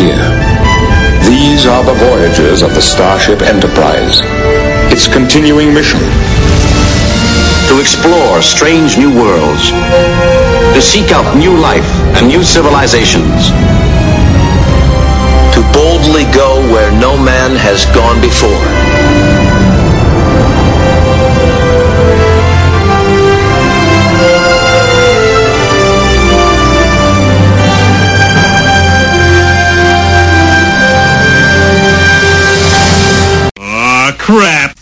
atmosphere. These are the voyages of the Starship Enterprise. Its continuing mission: to explore strange new worlds, to seek out new life and new civilizations, to boldly go where no man has gone before. Crap.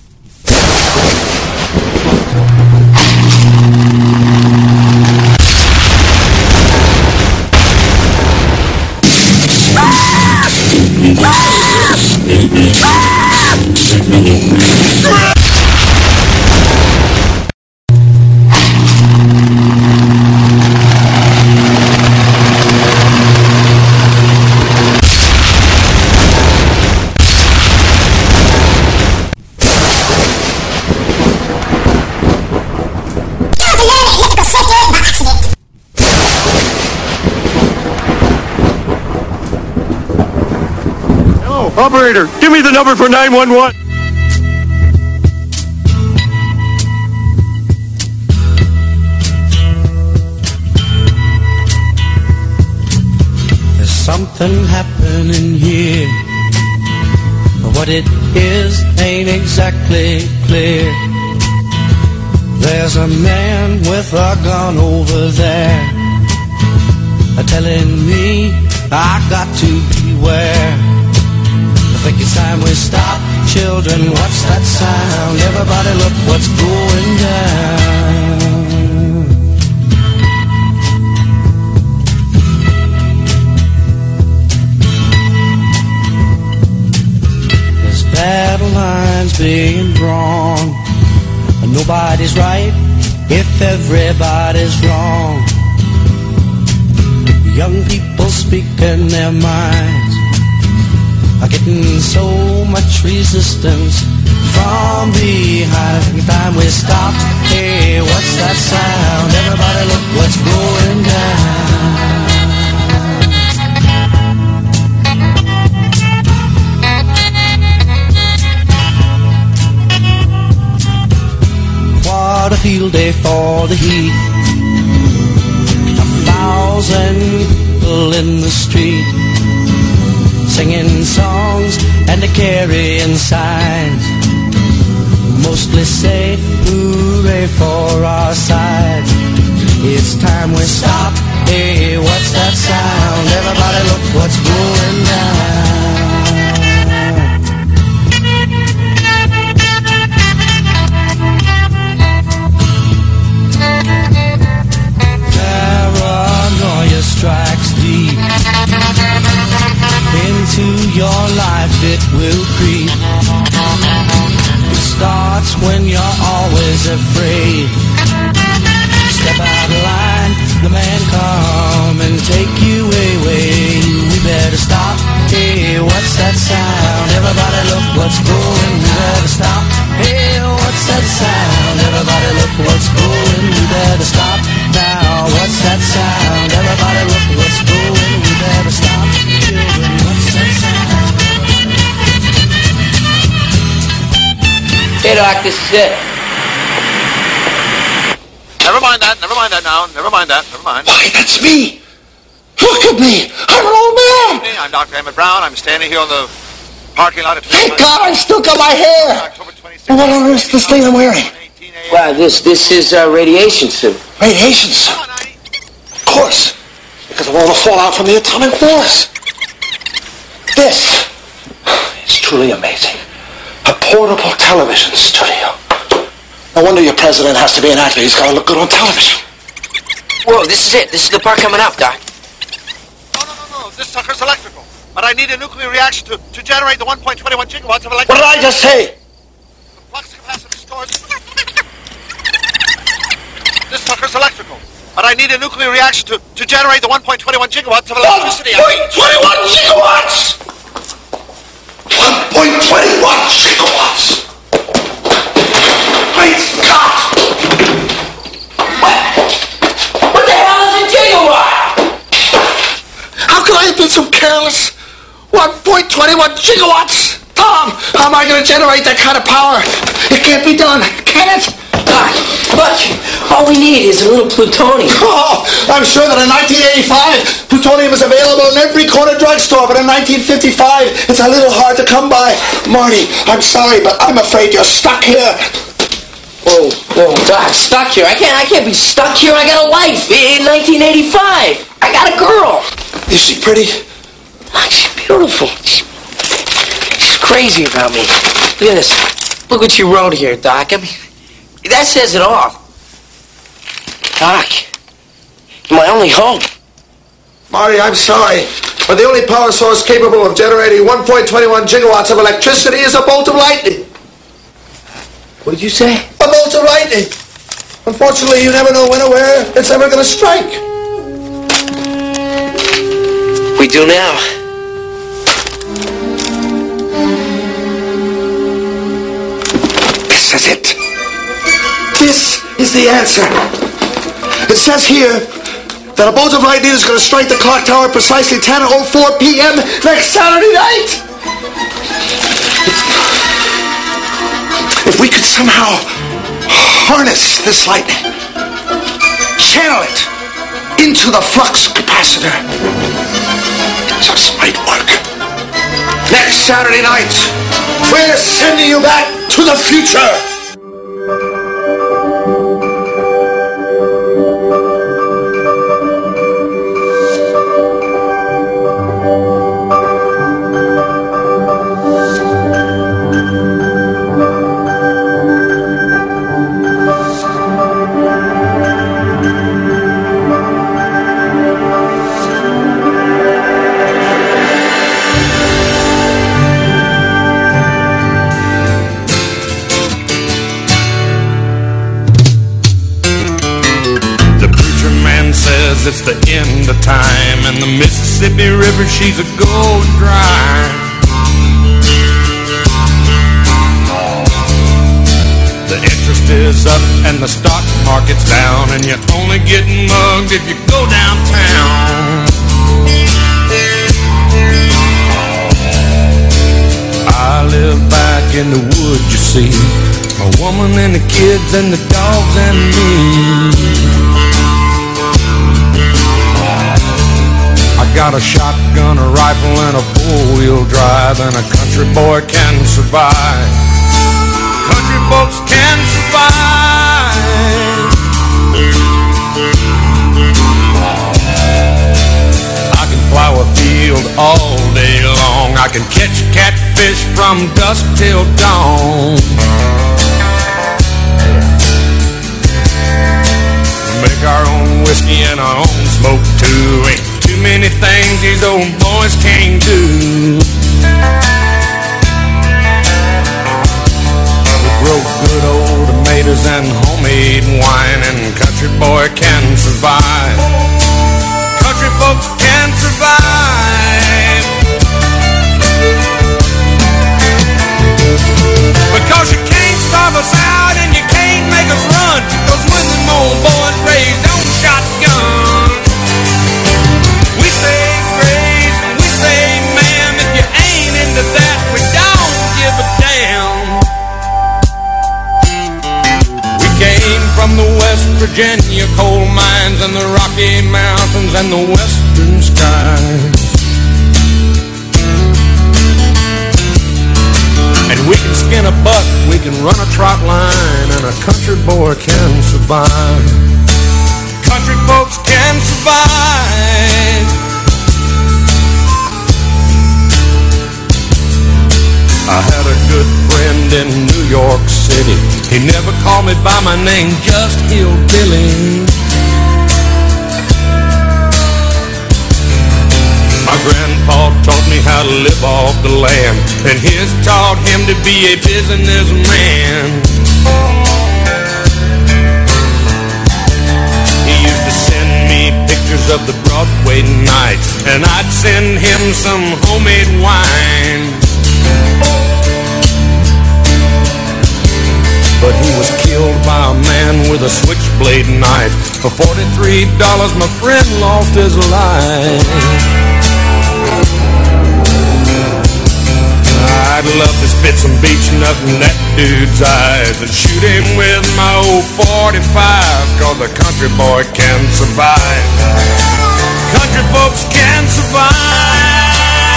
Operator, give me the number for 911. There's something happening here. What it is ain't exactly clear. There's a man with a gun over there, telling me I got to beware. I think it's time we stop. Children, what's that sound? Everybody look what's going down. There's battle lines being drawn, and nobody's right if everybody's wrong. Young people speaking their minds are getting so much resistance from behind. Every time we stop, hey, what's that sound? Everybody look what's going down. What a field day for the heat. 1,000 people in the street, singing songs and carrying signs, mostly say hooray for our side. It's time we stop. Hey, what's that sound? Everybody look what's going down. Paranoia strikes deep into your life, it will creep. It starts when you're always afraid. Step out of line, the man come and take you away. We better stop. Hey, what's that sound? Everybody look what's going. We better stop. Hey, what's that sound? Everybody look what's going. We better stop now. What's that sound? Everybody look what's going. We better stop. Children, what's that sound? Hey, Doc, this is it. Never mind that now. Never mind that. Why, that's me. Look at me. I'm an old man. I'm Dr. Emmett Brown. I'm standing here on the parking lot of... Thank God I still got my hair. And what on earth is this thing I'm wearing? Well, this is a radiation suit. Radiation suit? Of course. Because of all the fallout from the atomic wars. This is truly amazing. A portable television studio. No wonder your president has to be an actor. He's got to look good on television. Whoa, this is it. This is the part coming up, Doc. No. This sucker's electrical. But I need a nuclear reaction to generate the 1.21 gigawatts of electricity. What did I just say? The flux capacitor stores... This sucker's electrical. But I need a nuclear reaction to generate the 1.21 gigawatts of electricity. 1.21 gigawatts! 1.21 gigawatts! Great Scott! What the hell is a gigawatt? How could I have been so careless? 1.21 gigawatts! Tom, how am I going to generate that kind of power? It can't be done, can it? Doc, look, all we need is a little plutonium. Oh, I'm sure that in 1985, plutonium is available in every corner drugstore, but in 1955, it's a little hard to come by. Marty, I'm sorry, but I'm afraid you're stuck here. Whoa, Doc, stuck here? I can't be stuck here. I got a life. In 1985, I got a girl. Is she pretty? Doc, she's beautiful. She's crazy about me. Look at this. Look what you wrote here, Doc. I mean, that says it all. Doc, you're my only hope. Marty, I'm sorry, but the only power source capable of generating 1.21 gigawatts of electricity is a bolt of lightning. What did you say? A bolt of lightning. Unfortunately, you never know when or where it's ever going to strike. We do now. This is it. This is the answer. It says here that a bolt of lightning is going to strike the clock tower precisely 10:04 p.m. next Saturday night. If we could somehow harness this lightning, channel it into the flux capacitor, it just might work. Next Saturday night, we're sending you back to the future. It's the end of time, and the Mississippi River, she's a gold dry. The interest is up and the stock market's down, and you're only getting mugged if you go downtown. I live back in the woods, you see, a woman and the kids and the dogs and me. I got a shotgun, a rifle, and a four-wheel drive, and a country boy can survive. Country folks can survive. I can plow a field all day long. I can catch catfish from dusk till dawn. Make our own whiskey and our own smoke too. Ain't too many things these old boys can't do. We grow good old tomatoes and homemade wine, and country boy can survive. Country folks can survive. Because you can't starve us out and you can't make us run, because when them old boys raised on shotguns, we say grace and we say ma'am. If you ain't into that, we don't give a damn. We came from the West Virginia coal mines and the Rocky Mountains and the western skies. And we can skin a buck, we can run a trot line, and a country boy can survive. Country folks can survive. I had a good friend in New York City. He never called me by my name, just Hillbilly. My grandpa taught me how to live off the land, and his taught him to be a businessman. He used to send me pictures of the Broadway nights, and I'd send him some homemade wine. But he was killed by a man with a switchblade knife. For $43, my friend lost his life. I'd love to spit some beach nut in that dude's eyes and shoot him with my old 45, cause a country boy can survive. Country folks can survive.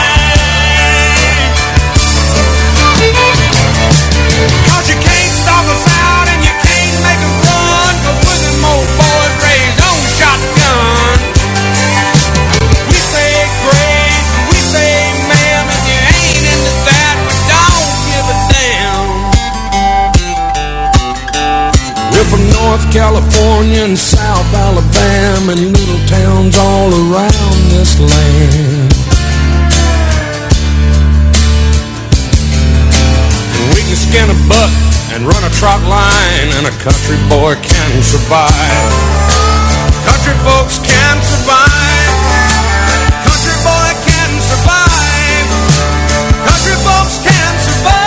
Cause you can't stop us out and you can't make us run, cause we're them old boys raised on shotgun. We say grace, we say ma'am, if you ain't into that, we don't give a damn. We're from North California and South Alabama and little towns all around this land. We can skin a buck and run a trot line, and a country boy can survive. Country folks can survive. Country boy can survive. Country folks can survive.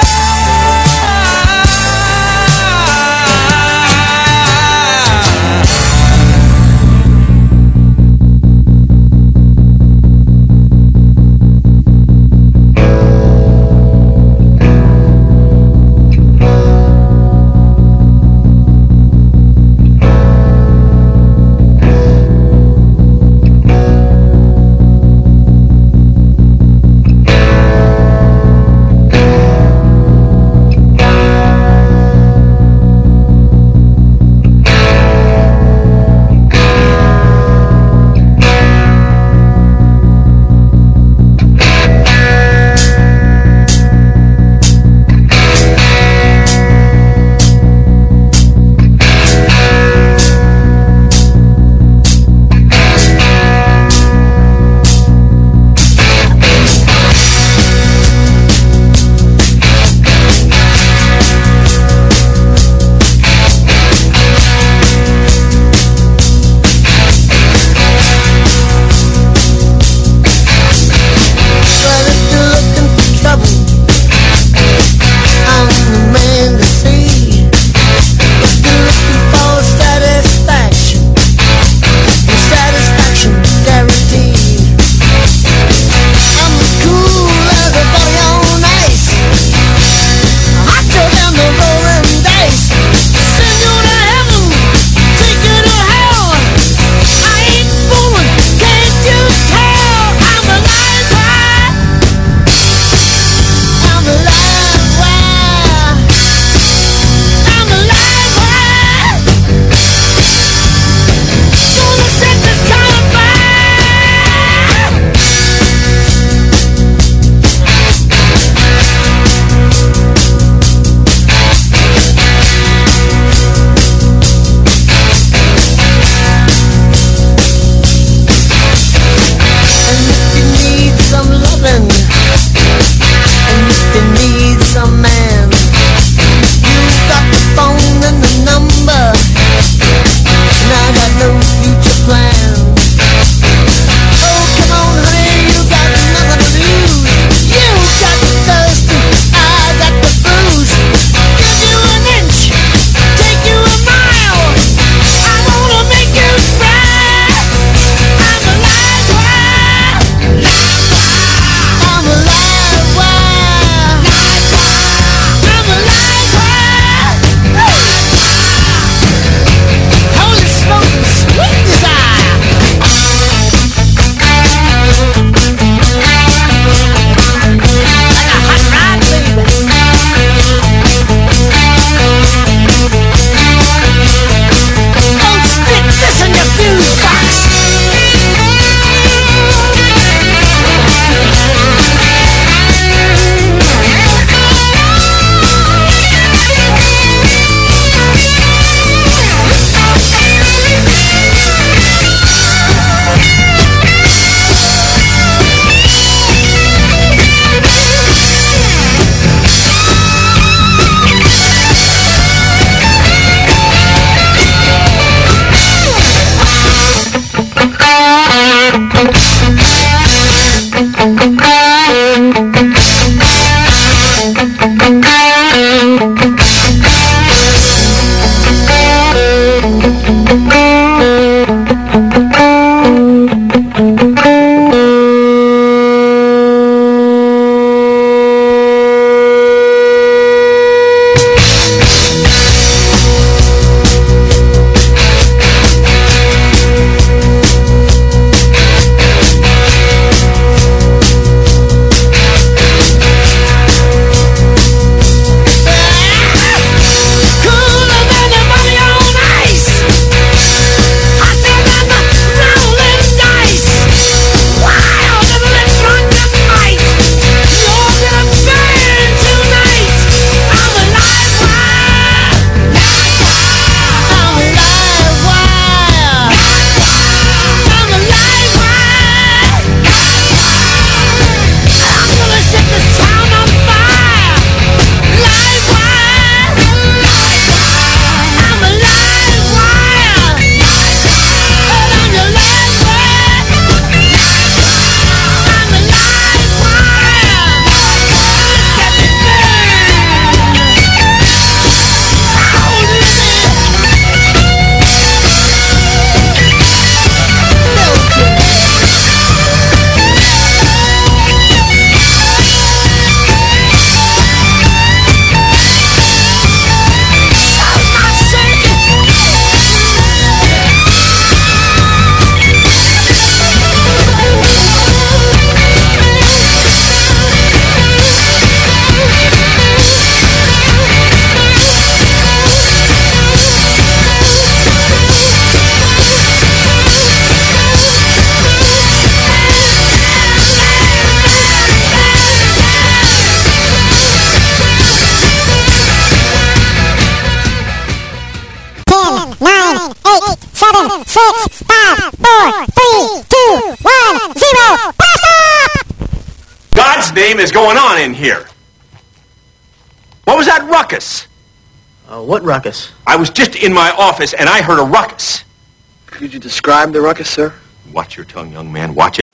God's name is going on in here? What was that ruckus? What ruckus? I was just in my office and I heard a ruckus. Could you describe the ruckus, sir? Watch your tongue, young man. Watch it.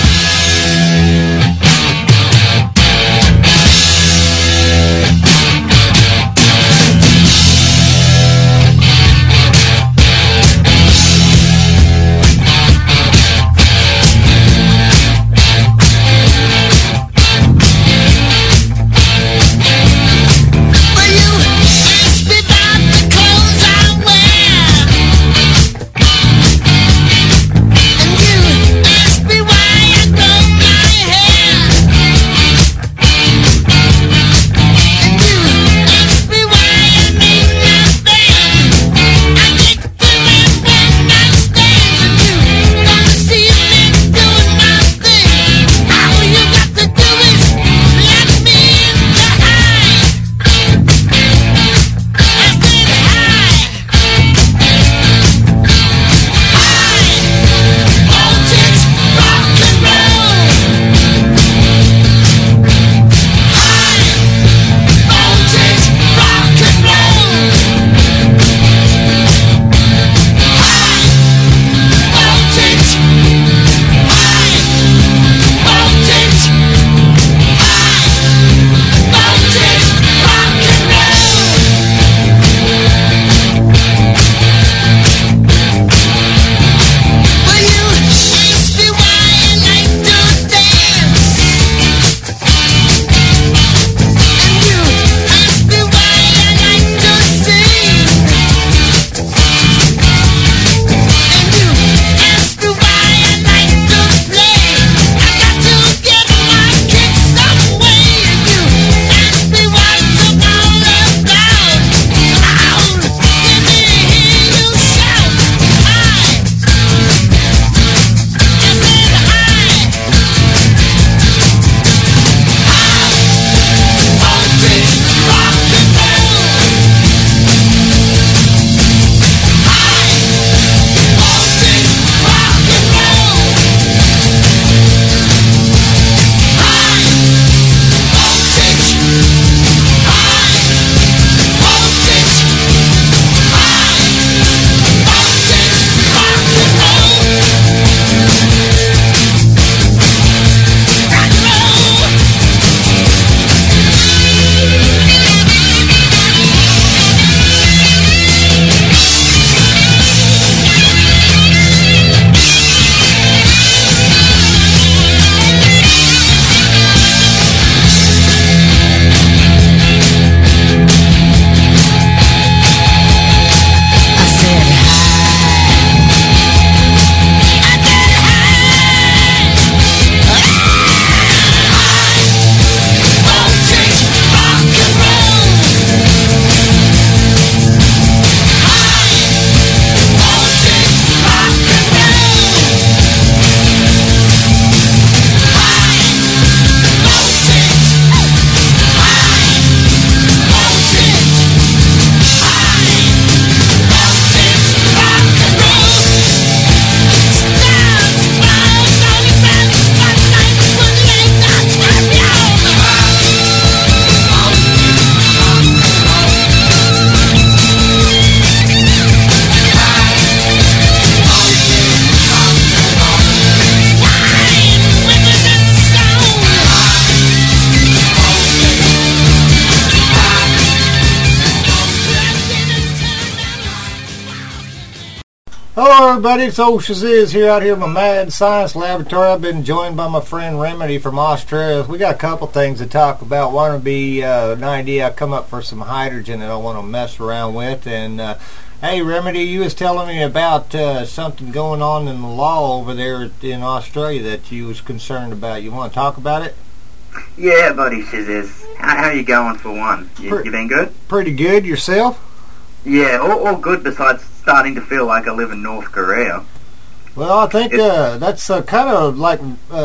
Hello everybody, it's old Shaziz here out here in my Mad Science Laboratory. I've been joined by my friend Remedy from Australia. We got a couple things to talk about. One would be an idea I come up for some hydrogen that I want to mess around with. And hey Remedy, you was telling me about something going on in the law over there in Australia that you was concerned about. You want to talk about it? Yeah, buddy Shaziz. How you going for one? You been good? Pretty good. Yourself? Yeah, all good besides starting to feel like I live in North Korea. Well, I think that's kind of like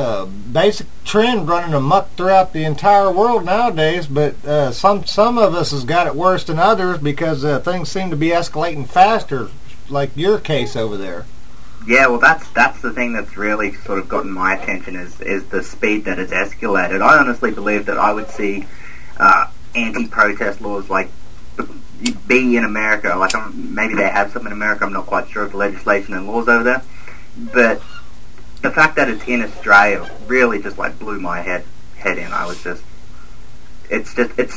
basic trend running amok throughout the entire world nowadays, but some of us has got it worse than others because things seem to be escalating faster, like your case over there. Yeah, well, that's the thing that's really sort of gotten my attention is the speed that it's escalated. I honestly believe that I would see anti-protest laws like be in America. Like maybe they have some in America. I'm not quite sure of the legislation and laws over there, but the fact that it's in Australia really just like blew my head in. I was just, it's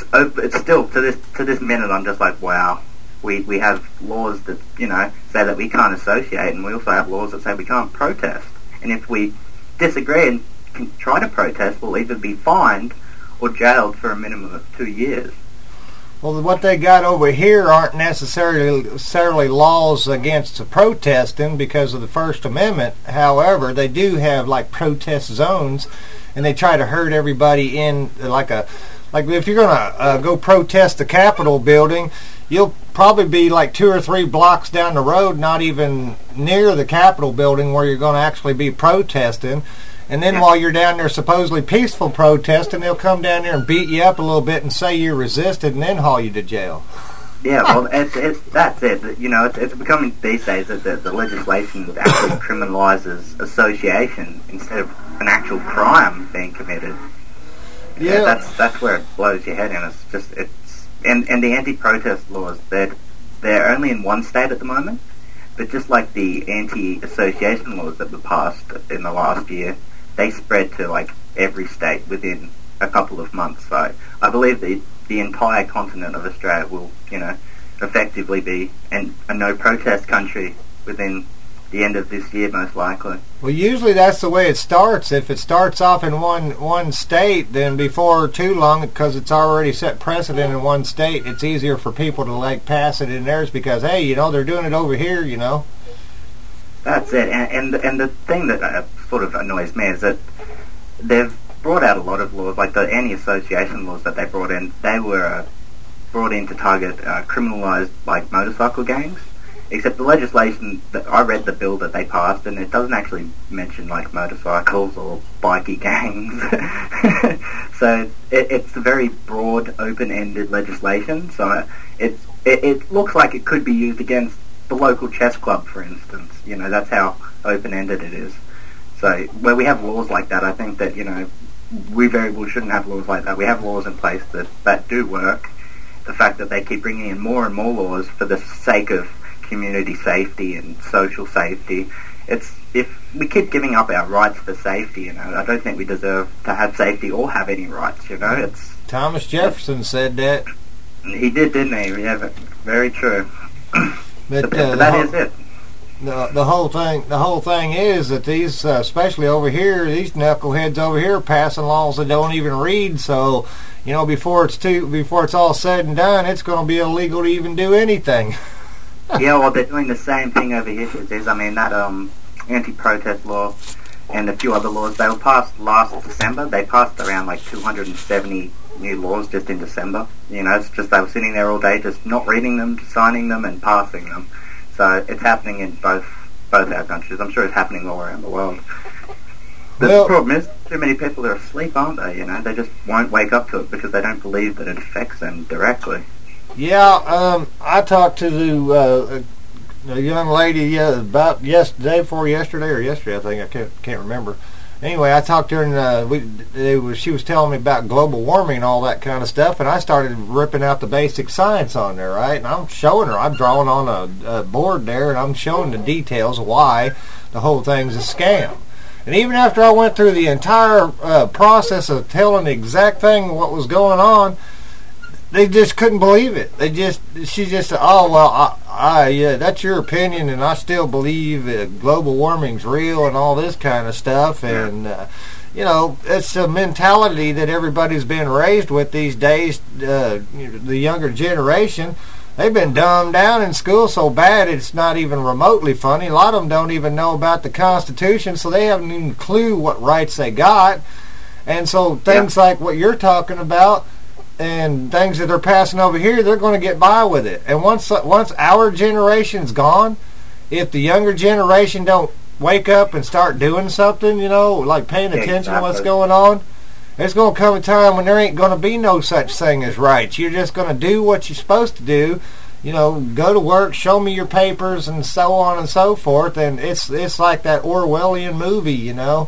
still to this minute. I'm just like, wow. We have laws that, you know, say that we can't associate, and we also have laws that say we can't protest. And if we disagree and can try to protest, we'll either be fined or jailed for a minimum of 2 years. Well, what they got over here aren't necessarily laws against protesting because of the First Amendment. However, they do have like protest zones, and they try to herd everybody in like if you're gonna go protest the Capitol building, you'll probably be like 2 or 3 blocks down the road, not even near the Capitol building where you're going to actually be protesting. And then while you're down there supposedly peaceful protesting, they'll come down there and beat you up a little bit and say you resisted and then haul you to jail. Yeah, well, that's it. You know, it's becoming these days that the legislation actually criminalises association instead of an actual crime being committed. Yeah, that's where it blows your head in. It's just and the anti-protest laws, they're only in one state at the moment, but just like the anti-association laws that were passed in the last year, they spread to like every state within a couple of months. So I believe the entire continent of Australia will, you know, effectively be a no protest country within the end of this year, most likely. Well, usually that's the way it starts. If it starts off in one state, then before too long, because it's already set precedent in one state, it's easier for people to like pass it in theirs because, hey, you know, they're doing it over here, you know. That's it. And the thing that sort of annoys me is that they've brought out a lot of laws, like the anti-association laws that they brought in. They were brought in to target criminalised like motorcycle gangs. Except the legislation, that I read the bill that they passed, and it doesn't actually mention like motorcycles or bikie gangs. So it's a very broad, open-ended legislation. So it looks like it could be used against the local chess club, for instance. You know, that's how open-ended it is. So where we have laws like that, I think that, you know, we very well shouldn't have laws like that. We have laws in place that do work. The fact that they keep bringing in more and more laws for the sake of community safety and social safety. If we keep giving up our rights for safety, you know, I don't think we deserve to have safety or have any rights, you know. Thomas Jefferson said that. He did, didn't he? Yeah, very true. But that is it. The whole thing is that these, especially over here, these knuckleheads over here are passing laws that don't even read. So, you know, before it's all said and done, it's going to be illegal to even do anything. Yeah, well, they're doing the same thing over here. I mean, that anti-protest law and a few other laws, they were passed last December. They passed around like 270 new laws just in December. You know, it's just they were sitting there all day just not reading them, signing them and passing them. So it's happening in both our countries. I'm sure it's happening all around the world. The problem is, too many people are asleep, aren't they? You know, they just won't wake up to it because they don't believe that it affects them directly. Yeah, I talked to the young lady about yesterday, I think, I can't remember. Anyway, I talked to her and she was telling me about global warming and all that kind of stuff, and I started ripping out the basic science on there, right? And I'm showing her, I'm drawing on a board there, and I'm showing the details of why the whole thing's a scam. And even after I went through the entire process of telling the exact thing what was going on, they just couldn't believe it. She just said, "Oh well, yeah, that's your opinion, and I still believe global warming's real and all this kind of stuff." And you know, it's a mentality that everybody's been raised with these days. The younger generation, they've been dumbed down in school so bad it's not even remotely funny. A lot of them don't even know about the Constitution, so they haven't even a clue what rights they got. And so things like what you're talking about, and things that they're passing over here, they're going to get by with it. And once our generation's gone, if the younger generation don't wake up and start doing something, you know, like paying attention to what's going on, there's going to come a time when there ain't going to be no such thing as rights. You're just going to do what you're supposed to do. go to work, show me your papers, and so on and so forth. And it's like that Orwellian movie,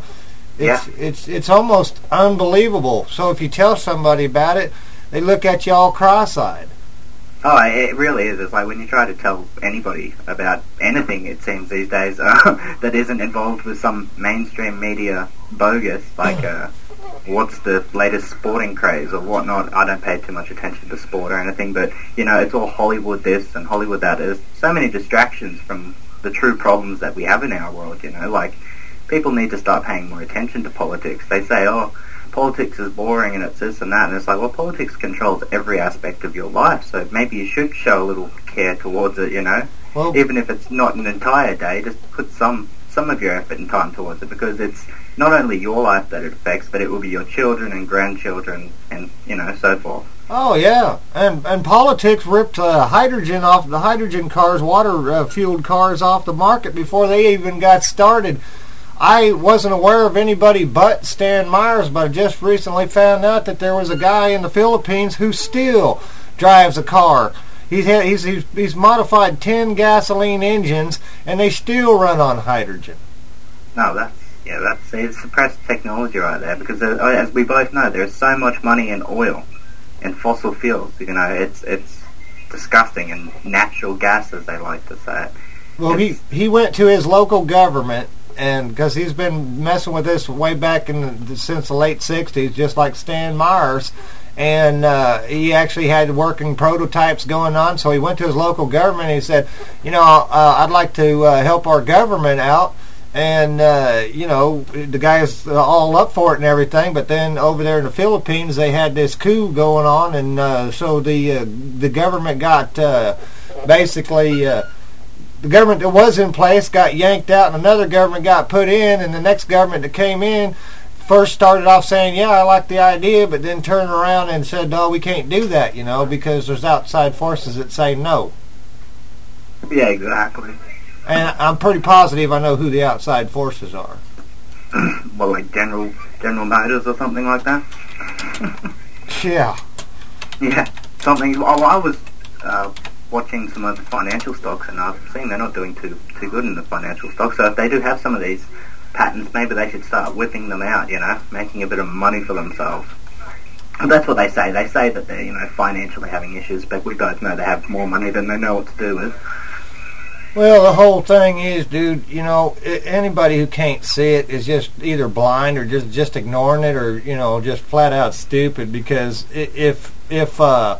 It's almost unbelievable. So if you tell somebody about it, they look at you all cross-eyed. Oh, it really is. It's like when you try to tell anybody about anything, it seems these days, that isn't involved with some mainstream media bogus, like what's the latest sporting craze or whatnot. I don't pay too much attention to sport or anything, but, it's all Hollywood this and Hollywood that. There's so many distractions from the true problems that we have in our world, like people need to start paying more attention to politics. They say, politics is boring and it's this and that, and it's like, well, politics controls every aspect of your life, so maybe you should show a little care towards it, Well, even if it's not an entire day, just put some of your effort and time towards it, because it's not only your life that it affects, but it will be your children and grandchildren and, so forth. Oh, yeah. And politics ripped hydrogen off the hydrogen cars, water-fueled cars off the market before they even got started. I wasn't aware of anybody but Stan Myers, but I just recently found out that there was a guy in the Philippines who still drives a car. He's modified 10 gasoline engines, and they still run on hydrogen. No, that's suppressed technology right there, because as we both know, there's so much money in oil and fossil fuels. It's disgusting, and natural gas, as they like to say. Well, he went to his local government, and because he's been messing with this way back since the late 60s, just like Stan Myers, and he actually had working prototypes going on, so he went to his local government and he said, I'd like to help our government out, and the guy's all up for it and everything, but then over there in the Philippines they had this coup going on, and so the government got basically the government that was in place got yanked out, and another government got put in, and the next government that came in first started off saying, yeah, I like the idea, but then turned around and said, no, we can't do that, because there's outside forces that say no. Yeah, exactly. And I'm pretty positive I know who the outside forces are. Well, like General Motors or something like that? Yeah. Yeah, something. Well, I was watching some of the financial stocks, and I've seen they're not doing too good in the financial stocks. So if they do have some of these patents, maybe they should start whipping them out, making a bit of money for themselves. And that's what they say. They say that they're, financially having issues, but we both know they have more money than they know what to do with. Well, the whole thing is, dude, anybody who can't see it is just either blind or just ignoring it, or, just flat out stupid, because if the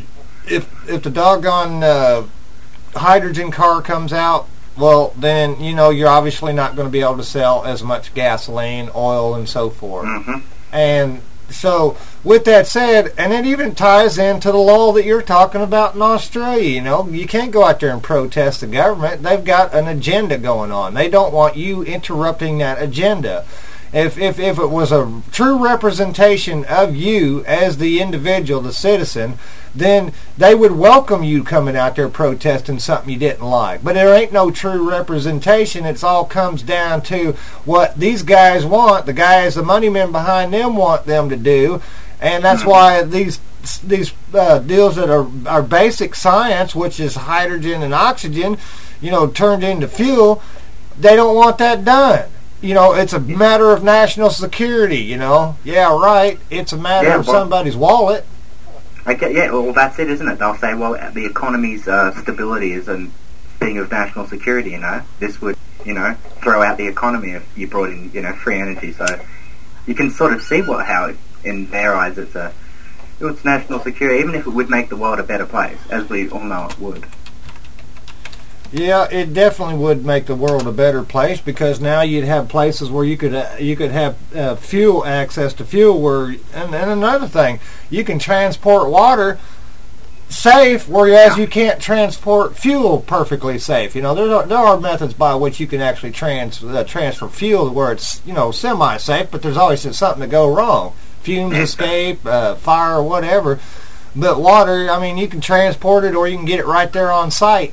doggone hydrogen car comes out, well, then, you're obviously not going to be able to sell as much gasoline, oil, and so forth. Mm-hmm. And so, with that said, and it even ties into the law that you're talking about in Australia, you can't go out there and protest the government. They've got an agenda going on. They don't want you interrupting that agenda. If it was a true representation of you as the individual, the citizen, then they would welcome you coming out there protesting something you didn't like. But there ain't no true representation. It all comes down to what these guys want, the guys, the money men behind them want them to do, and that's why these deals that are basic science, which is hydrogen and oxygen, turned into fuel, they don't want that done. It's a matter of national security, Yeah, right. It's a matter of somebody's wallet. Yeah, well, that's it, isn't it? They'll say, well, the economy's stability is a thing of national security, This would, throw out the economy if you brought in, free energy. So you can sort of see how, in their eyes, it's national security, even if it would make the world a better place, as we all know it would. Yeah, it definitely would make the world a better place, because now you'd have places where you could have fuel, access to fuel. And another thing, you can transport water safe, whereas you can't transport fuel perfectly safe. There are methods by which you can actually transfer fuel where it's semi-safe, but there's always something to go wrong. Fumes escape, fire, or whatever. But water, you can transport it, or you can get it right there on site.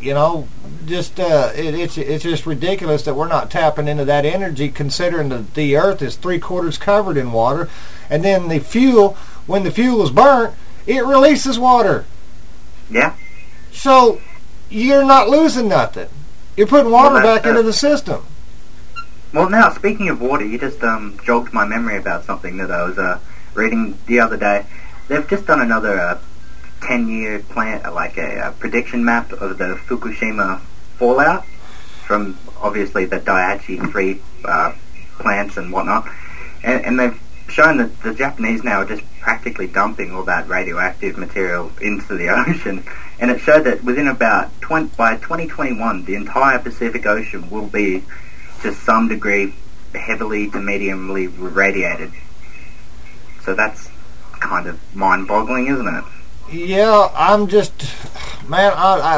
It's just ridiculous that we're not tapping into that energy, considering that the earth is 3/4 covered in water, and then the fuel, when the fuel is burnt, it releases water. Yeah. So you're not losing nothing. You're putting water Well, back into the system. Well, now, speaking of water, you just jogged my memory about something that I was reading the other day. They've just done another 10-year plan, like a prediction map of the Fukushima fallout from, obviously, the Daiichi 3 plants and whatnot. And they've shown that the Japanese now are just practically dumping all that radioactive material into the ocean. And it showed that within about by 2021, the entire Pacific Ocean will be, to some degree, heavily to mediumly radiated. So that's kind of mind-boggling, isn't it? Yeah, I'm just, man,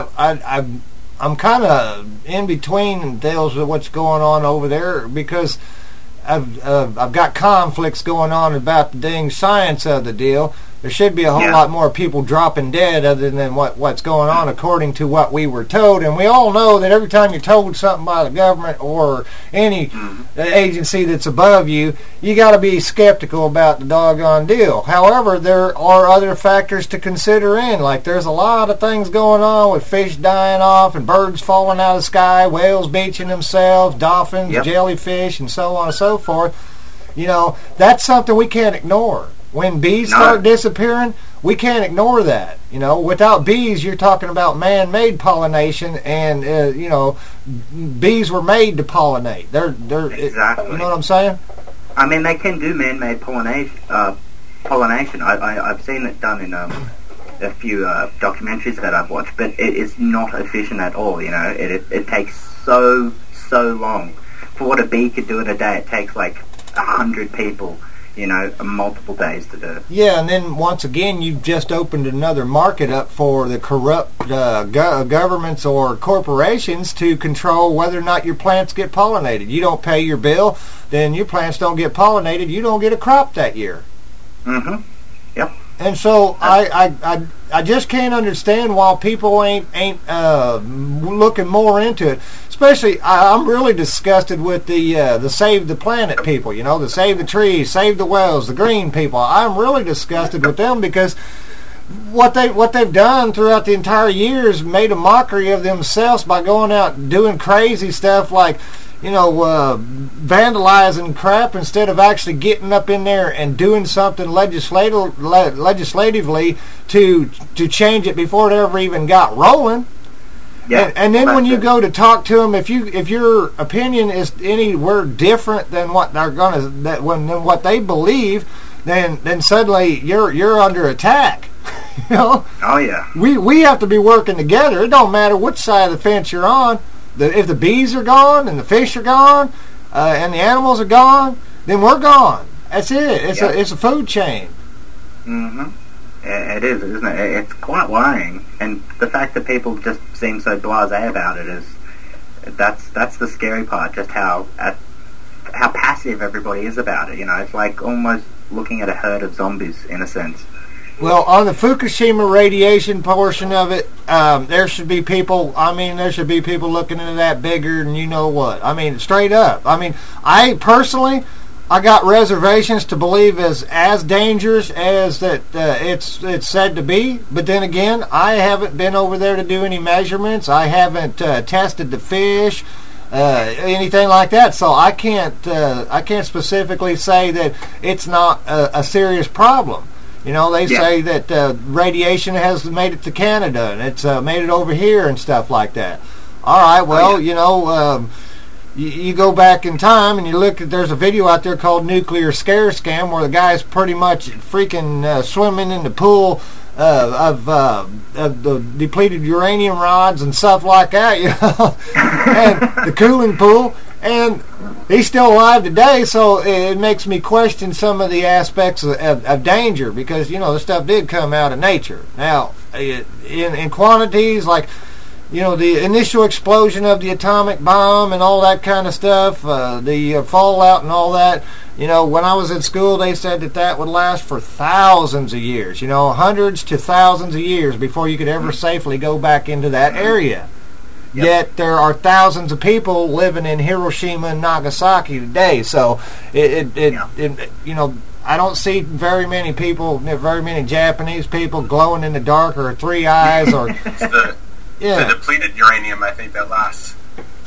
I'm kind of in between deals with what's going on over there, because I've got conflicts going on about the dang science of the deal. There should be a whole lot more people dropping dead other than what's going on according to what we were told. And we all know that every time you're told something by the government or any agency that's above you, you got to be skeptical about the doggone deal. However, there are other factors to consider in. Like, there's a lot of things going on with fish dying off and birds falling out of the sky, whales beaching themselves, dolphins, jellyfish, and so on and so forth. You know, that's something we can't ignore. When bees start disappearing, we can't ignore that. You know, without bees, you're talking about man-made pollination, and you know, bees were made to pollinate. They're exactly. You know what I'm saying? I mean, they can do man-made pollination. I've seen it done in a few documentaries that I've watched, but it is not efficient at all. You know, it takes so long. For what a bee could do in a day, it takes like 100 people. You know, multiple days to do. Yeah, and then once again, you've just opened another market up for the corrupt governments or corporations to control whether or not your plants get pollinated. You don't pay your bill, then your plants don't get pollinated. You don't get a crop that year. Mm-hmm. Yep. And so I just can't understand why people ain't looking more into it. Especially, I'm really disgusted with the Save the Planet people. You know, the Save the Trees, Save the Whales, the green people. I'm really disgusted with them because what they've done throughout the entire years made a mockery of themselves by going out and doing crazy stuff like, you know, vandalizing crap instead of actually getting up in there and doing something legislatively to change it before it ever even got rolling. Yeah, and then when you go to talk to them, if your opinion is anywhere different than what they're than what they believe, then suddenly you're under attack. You know? Oh yeah. We have to be working together. It don't matter which side of the fence you're on. If the bees are gone and the fish are gone and the animals are gone, then we're gone. That's it. It's a food chain. Mm-hmm. It is, isn't it? It's quite worrying, and the fact that people just seem so blasé about it that's the scary part. Just how passive everybody is about it. You know, it's like almost looking at a herd of zombies in a sense. Well, on the Fukushima radiation portion of it, there should be people. I mean, there should be people looking into that bigger than you know what. I mean, straight up. I mean, I personally, I got reservations to believe as dangerous as that it's said to be. But then again, I haven't been over there to do any measurements. I haven't tested the fish, anything like that. So I can't specifically say that it's not a serious problem. You know, they say that radiation has made it to Canada and it's made it over here and stuff like that. All right, well, you know. You go back in time and you look at, there's a video out there called Nuclear Scare Scam where the guy's pretty much freaking swimming in the pool of the depleted uranium rods and stuff like that, you know, and the cooling pool, and he's still alive today. So it makes me question some of the aspects of danger, because, you know, the stuff did come out of nature. Now, in quantities like, you know, the initial explosion of the atomic bomb and all that kind of stuff, the fallout and all that, you know, when I was in school, they said that would last for thousands of years, you know, hundreds to thousands of years before you could ever safely go back into that area. Yep. Yet there are thousands of people living in Hiroshima and Nagasaki today. So, you know, I don't see very many people, very many Japanese people glowing in the dark or three eyes or... the depleted uranium, I think, that lasts.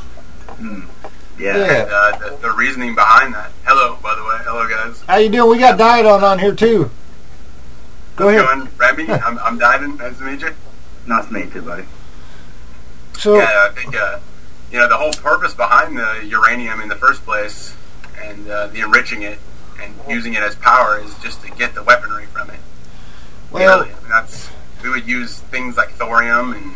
Yeah. And the reasoning behind that. Hello, by the way. Hello, guys. How you doing? We got Diet on here, too. Go ahead. Going, Remy, I'm Diamond. Nice to meet you. Nice to meet you, buddy. So, yeah, I think, the whole purpose behind the uranium in the first place and the enriching it and using it as power is just to get the weaponry from it. Well, really. I mean, we would use things like thorium and,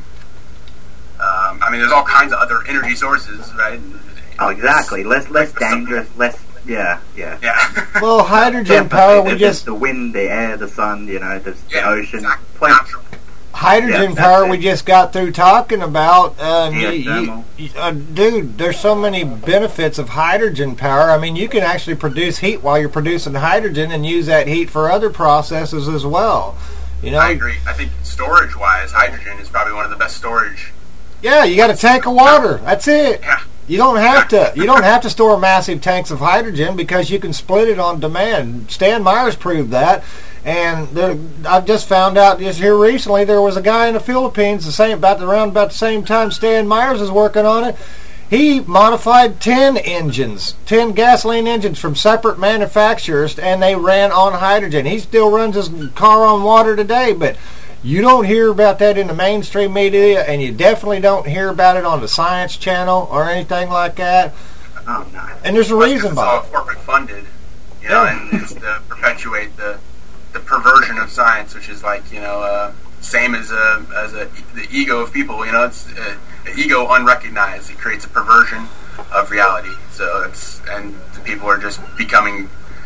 there's all kinds of other energy sources, right? Oh, exactly. Less dangerous, less... Yeah. Well, hydrogen power, the wind, the air, the sun, the ocean. Exactly. Hydrogen power we just got through talking about. Dude, there's so many benefits of hydrogen power. I mean, you can actually produce heat while you're producing hydrogen and use that heat for other processes as well. I agree. I think storage-wise, hydrogen is probably one of the best storage. Yeah, you got a tank of water. That's it. Yeah. You don't have to. You don't have to store massive tanks of hydrogen because you can split it on demand. Stan Myers proved that, and I've just found out just here recently there was a guy in the Philippines around about the same time Stan Myers was working on it. He modified 10 gasoline engines from separate manufacturers, and they ran on hydrogen. He still runs his car on water today, but you don't hear about that in the mainstream media, and you definitely don't hear about it on the Science Channel or anything like that. Oh, no. And there's a reason behind it. It's all corporate funded, and it's to perpetuate the perversion of science, which is like, same as the ego of people. It's an ego unrecognized. It creates a perversion of reality. So and the people are just becoming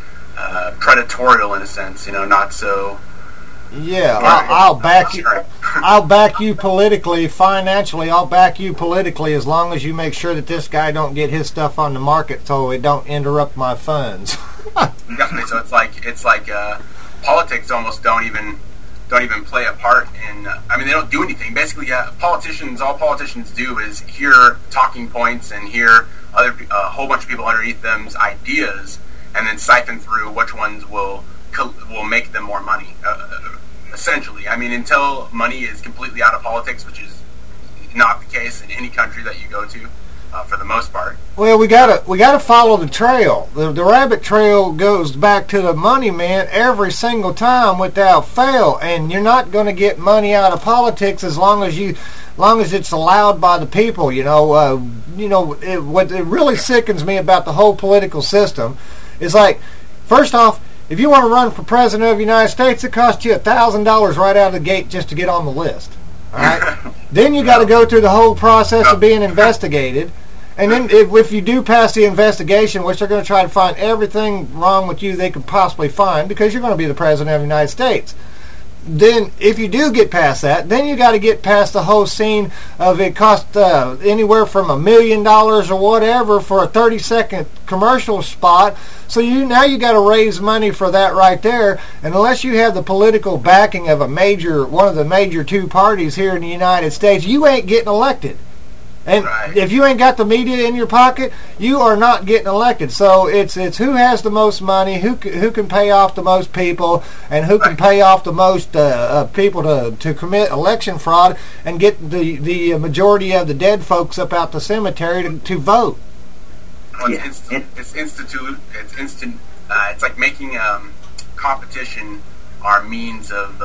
predatorial in a sense. Not so. Yeah, I'll back you. I'll back you politically, financially. I'll back you politically as long as you make sure that this guy don't get his stuff on the market, so it don't interrupt my funds. Definitely. So it's like politics almost don't even play a part in. They don't do anything. Basically, all politicians do is hear talking points and hear a whole bunch of people underneath them's ideas, and then siphon through which ones will make them more money. Essentially, until money is completely out of politics, which is not the case in any country that you go to, for the most part. Well, we gotta follow the trail. The rabbit trail goes back to the money man every single time without fail, and you're not going to get money out of politics as long as it's allowed by the people. What really sickens me about the whole political system is, like, first off, if you want to run for president of the United States, it costs you $1,000 right out of the gate just to get on the list. All right. Then you got to go through the whole process of being investigated, and then if you do pass the investigation, which they're going to try to find everything wrong with you they could possibly find because you're going to be the president of the United States. Then, if you do get past that, then you got to get past the whole scene of it cost anywhere from $1 million or whatever for a 30-second commercial spot. So now you got to raise money for that right there. And unless you have the political backing of one of the major two parties here in the United States, you ain't getting elected. And if you ain't got the media in your pocket, you are not getting elected. So it's who has the most money, who can pay off the most people, and who can pay off the most people to commit election fraud and get the majority of the dead folks up out the cemetery to vote. Well, it's instant. It's like making competition our means of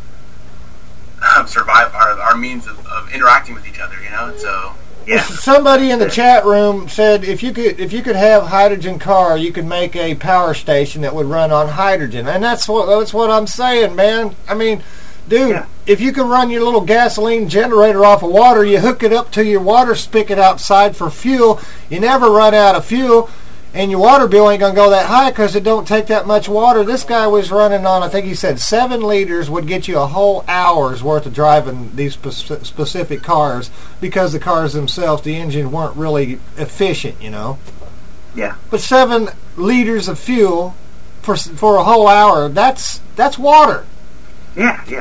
survival, our means of interacting with each other. So. Yeah. Somebody in the chat room said if you could have a hydrogen car, you could make a power station that would run on hydrogen, and that's what I'm saying, man. Dude, if you can run your little gasoline generator off of water, you hook it up to your water spigot outside for fuel. You never run out of fuel, and your water bill ain't gonna go that high because it don't take that much water. This guy was running on, I think he said 7 liters would get you a whole hour's worth of driving these specific cars because the cars themselves, the engine weren't really efficient, Yeah. But 7 liters of fuel for a whole hour, that's water. Yeah. Well,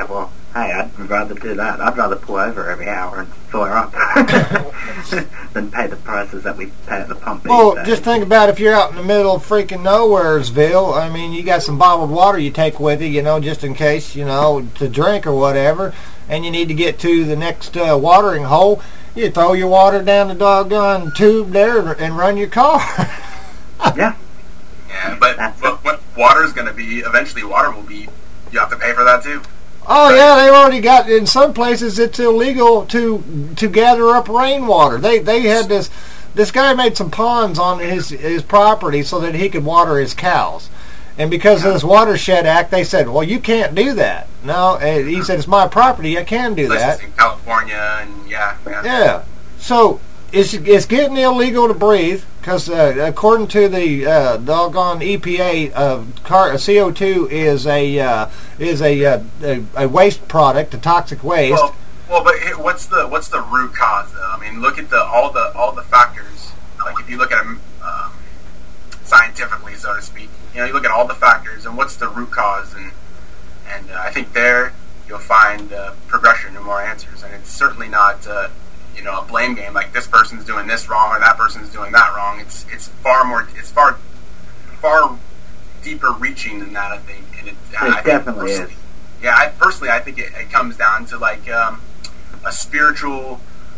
Hey, I'd rather do that. I'd rather pull over every hour and fill her up than pay the prices that we pay at the pump. Well, just think about if you're out in the middle of freaking nowheresville. I mean, you got some bottled water you take with you, just in case, to drink or whatever, and you need to get to the next watering hole. You throw your water down the doggone tube there and run your car. Yeah. Yeah, but what water is going to be, eventually water will be, you have to pay for that too. Oh yeah, they've already got, in some places it's illegal to gather up rainwater. They had this guy made some ponds on his property so that he could water his cows. And because of this Watershed Act, they said, well, you can't do that. No, he said, it's my property, I can do that. In California, and yeah. So it's getting illegal to breathe because according to the doggone EPA, CO2 is a waste product, a toxic waste. Well, but what's the root cause though? I mean, look at all the factors. Like if you look at them scientifically, so to speak, you look at all the factors and what's the root cause, and I think there you'll find progression and more answers, and it's certainly not. A blame game like this person's doing this wrong or that person's doing that wrong. It's far deeper reaching than that, I think. And it definitely is. Yeah, I think it comes down to like a spiritual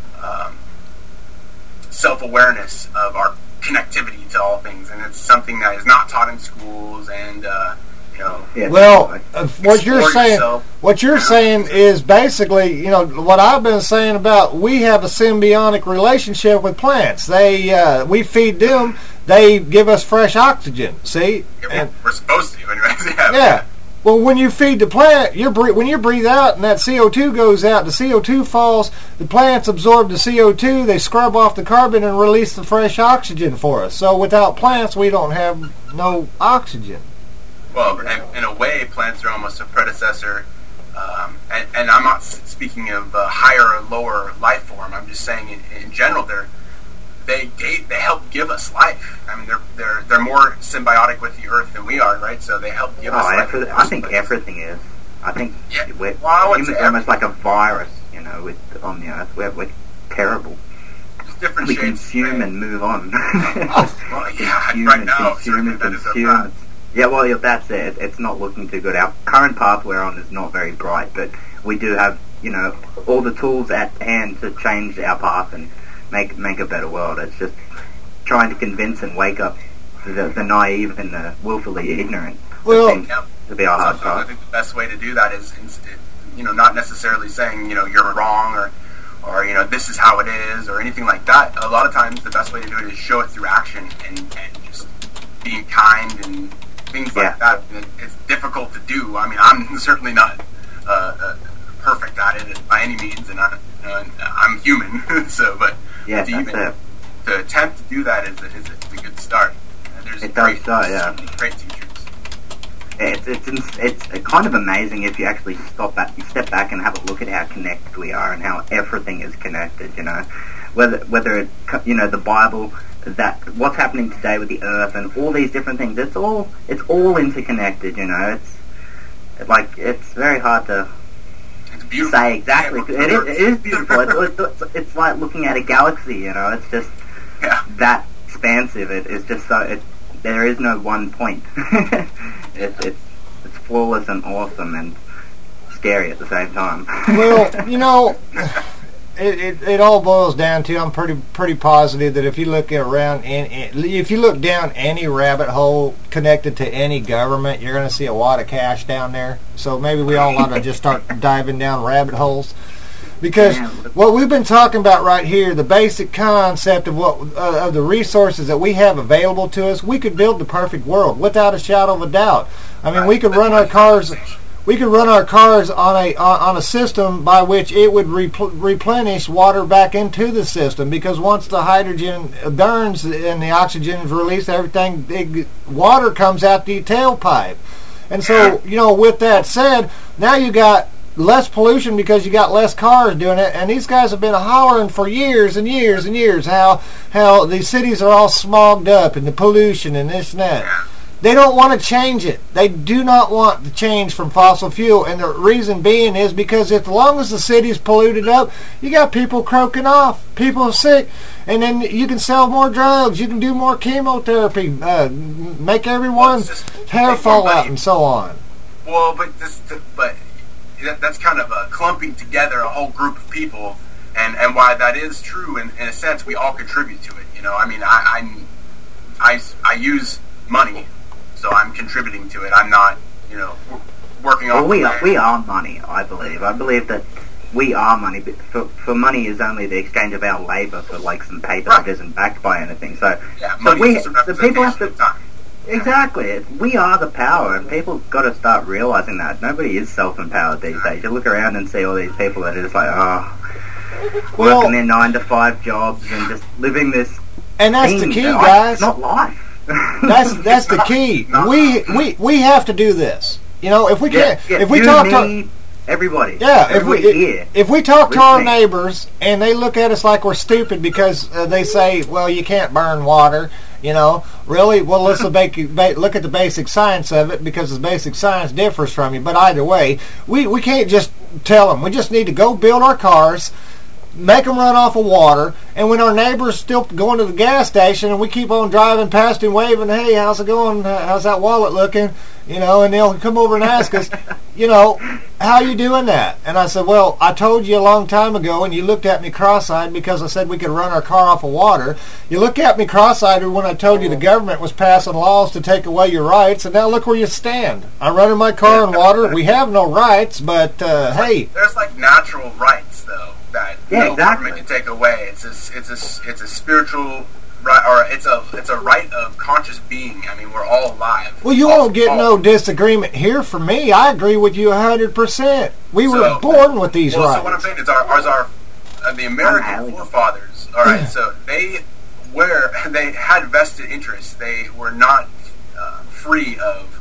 self-awareness of our connectivity to all things, and it's something that is not taught in schools. And what you're saying is basically, what I've been saying about we have a symbiotic relationship with plants. We feed them, they give us fresh oxygen. See, we're supposed to, anyways. Yeah. Well, when you feed the plant, when you breathe out and that CO2 goes out, the CO2 falls, the plants absorb the CO2, they scrub off the carbon and release the fresh oxygen for us. So without plants, we don't have no oxygen. Well, in a way, plants are almost a predecessor, and I'm not speaking of a higher or lower life form. I'm just saying in general, they help give us life. I mean, they're more symbiotic with the earth than we are, right? So they help give us life. I think everything is. I think humans are almost like a virus, on the earth. We're terrible. There's different we shades. Consume and move on. Right now, certainly that is our path. Yeah, well, that's it. It's not looking too good. Our current path we're on is not very bright, but we do have, all the tools at hand to change our path and make a better world. It's just trying to convince and wake up the naive and the willfully ignorant. Well, to be our hard I path. think the best way to do that is, not necessarily saying, you're wrong or this is how it is or anything like that. A lot of times the best way to do it is show it through action and just being kind and things like that. It's difficult to do. I mean, I'm certainly not perfect at it by any means, and I'm human. So, but to attempt to do that is a good start. There's great teachers. It's kind of amazing if you actually step back and have a look at how connected we are and how everything is connected. Whether it's the Bible, that what's happening today with the earth and all these different things. It's all interconnected. It's very hard to say exactly. It is beautiful. It's like looking at a galaxy. It's just that expansive. It's just so. There is no one point. It's flawless and awesome and scary at the same time. Well, It all boils down to, I'm pretty positive that if you look around if you look down any rabbit hole connected to any government, you're going to see a wad of cash down there. So maybe we all ought to just start diving down rabbit holes, because what we've been talking about right here, the basic concept of of the resources that we have available to us, we could build the perfect world without a shadow of a doubt. I mean, we could run our cars. We could run our cars on a system by which it would replenish water back into the system, because once the hydrogen burns and the oxygen is released, water comes out the tailpipe. And so, with that said, now you got less pollution because you got less cars doing it, and these guys have been hollering for years and years and years how the cities are all smogged up and the pollution and this and that. They don't want to change it. They do not want to change from fossil fuel, and the reason being is because as long as the city's polluted up, you got people croaking off, people are sick, and then you can sell more drugs, you can do more chemotherapy, make everyone's hair fall out, and so on. Well, but that's kind of clumping together a whole group of people, and why that is true in a sense, we all contribute to it. You know, I mean, I use money, so I'm contributing to it. I'm not, you know, working on. Well, we are money. I believe. I believe that we are money. But for money is only the exchange of our labour for like some paper that isn't backed by anything. So, yeah, so the people have to. Exactly. We are the power, and people got to start realising that. Nobody is self-empowered these days. You look around and see all these people that are just like, working their 9-to-5 jobs and just living this. And that's the key, guys. It's not life. That's the key. We have to do this. You know, if we can't, if we talk to everybody, if we talk to our neighbors and they look at us like we're stupid because they say, well, you can't burn water. You know, really? Well, let's look at the basic science of it, because the basic science differs from you. But either way, we can't just tell them. We just need to go build our cars, make them run off of water, and when our neighbor's still going to the gas station and we keep on driving past him waving, hey, how's it going? How's that wallet looking? You know, and they'll come over and ask us, you know, how are you doing that? And I said, well, I told you a long time ago, and you looked at me cross-eyed because I said we could run our car off of water. You looked at me cross-eyed when I told you the government was passing laws to take away your rights, and now look where you stand. I'm running my car in water. We have no rights, but hey. There's like natural rights, though, that no government can take away. It's a spiritual right, or it's a right of conscious being. I mean, we're all alive. Well, you won't get no disagreement here from me. I agree with you 100%. We were born with these rights. So what I'm saying is, the American forefathers. All right, so they had vested interests. They were not free of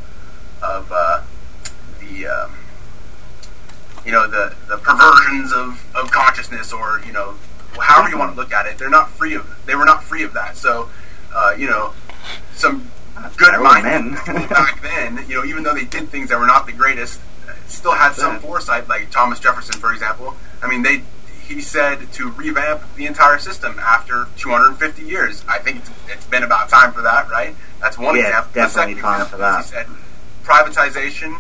the perversions of consciousness, or however you want to look at it. They were not free of that. So some good-minded people back then, even though they did things that were not the greatest, still had some foresight. Like Thomas Jefferson, for example. I mean, he said to revamp the entire system after 250 years. I think it's been about time for that, right? That's one example. It's definitely time for that. He said privatization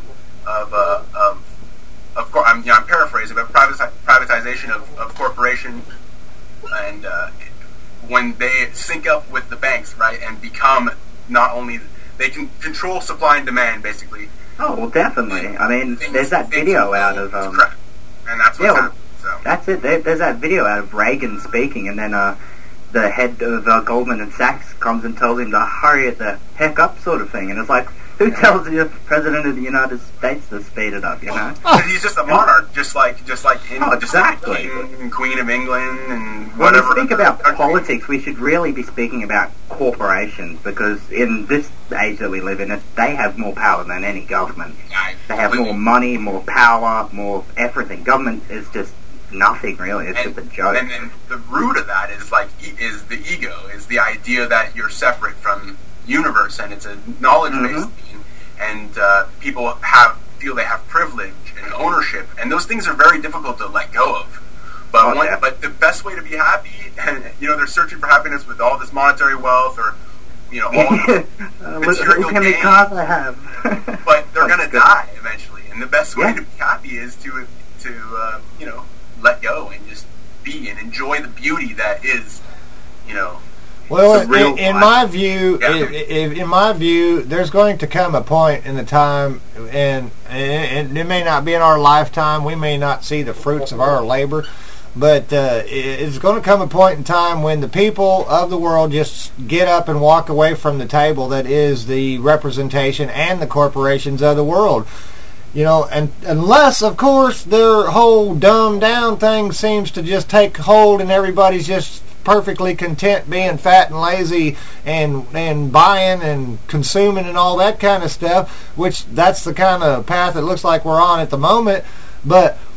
of course, I'm paraphrasing, but privatization of corporation, and when they sync up with the banks, right, and become not only they can control supply and demand, basically. Oh well, definitely. I mean, there's that video out of crap, and that's what's happened. So. That's it. There's that video out of Reagan speaking, and then the head of Goldman and Sachs comes and tells him to hurry it the heck up, sort of thing, and it's like, who tells the President of the United States to speed it up, He's just a monarch, just like exactly. King and Queen of England and whatever. When we speak about politics, we should really be speaking about corporations, because in this age that we live in, they have more power than any government. They have more money, more power, more everything. Government is just nothing, really. It's just a joke. And the root of that is the ego, is the idea that you're separate from universe, and it's a knowledge-based being, and people feel they have privilege and ownership, and those things are very difficult to let go of. But but the best way to be happy, and they're searching for happiness with all this monetary wealth, or all material how many cars I have. But they're gonna die eventually, and the best way to be happy is to let go and just be and enjoy the beauty that is, Well, in my view, there's going to come a point in the time, and it may not be in our lifetime. We may not see the fruits of our labor, but it's going to come a point in time when the people of the world just get up and walk away from the table that is the representation and the corporations of the world. And unless, of course, their whole dumbed down thing seems to just take hold and everybody's just perfectly content being fat and lazy and buying and consuming and all that kind of stuff, which that's the kind of path it looks like we're on at the moment. But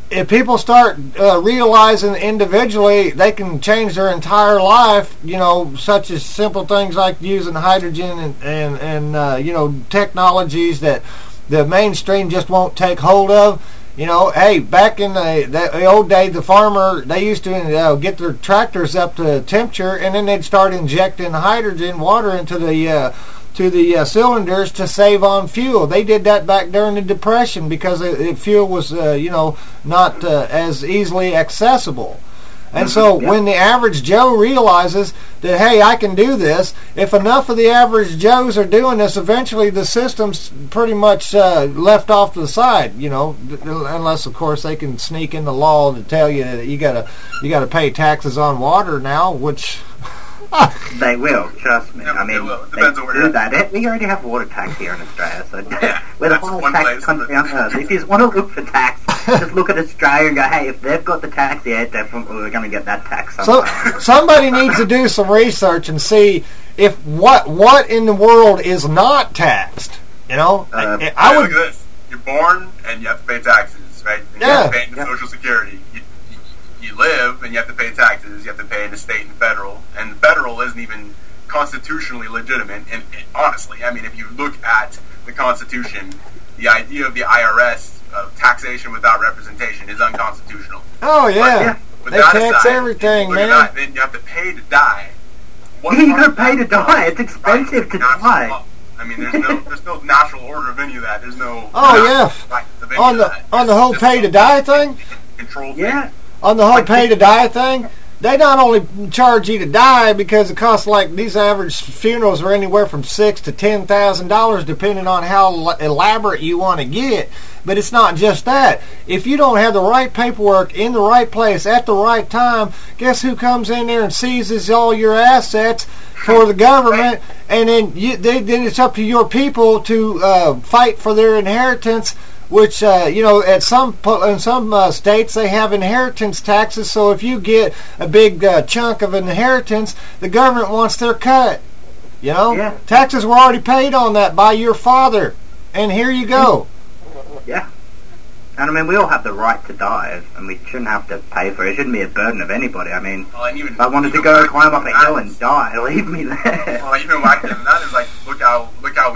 if people start realizing individually they can change their entire life, you know, such as simple things like using hydrogen and you know, technologies that the mainstream just won't take hold of. You know, hey, back in the old day, the farmer, they used to get their tractors up to temperature, and then they'd start injecting hydrogen water into the cylinders to save on fuel. They did that back during the Depression because fuel was, you know, not as easily accessible. And so when the average Joe realizes that, hey, I can do this, if enough of the average Joes are doing this, eventually the system's pretty much left off to the side, you know, unless, of course, they can sneak in the law to tell you that you gotta pay taxes on water now, which... They will, trust me. Yeah, I mean, they will. It depends on where do you're that. We already have water tax here in Australia, so we're the that's highest one tax place, country on earth. If you want to look for tax, just look at Australia and go, hey, if they've got the tax, yeah, definitely we're going to get that tax. So somebody needs to do some research and see if what in the world is not taxed. You know, I would. Look at this. You're born and you have to pay taxes, right? And you have to pay into Social Security. You live and you have to pay taxes. You have to pay into state and federal, and the federal isn't even constitutionally legitimate. And honestly, I mean, if you look at the Constitution, the idea of the IRS of taxation without representation is unconstitutional. Oh yeah, they tax aside, everything, man. That, then you have to pay to die. You got to pay to die. It's expensive to die. I mean, there's no natural order of any of that. There's no. On the whole pay to die thing. Control. Yeah. On the whole pay to die thing, they not only charge you to die because it costs, like, these average funerals are anywhere from $6,000 to $10,000 depending on how elaborate you want to get. But it's not just that. If you don't have the right paperwork in the right place at the right time, guess who comes in there and seizes all your assets for the government? And then then it's up to your people to fight for their inheritance. Which, you know, in some states they have inheritance taxes, so if you get a big chunk of inheritance, the government wants their cut. You know? Yeah. Taxes were already paid on that by your father, and here you go. Yeah. And I mean, we all have the right to die, and we shouldn't have to pay for it. It shouldn't be a burden of anybody. I mean, if I wanted to go climb up a hill and die, leave me there. Well, even whacker than that is like, look how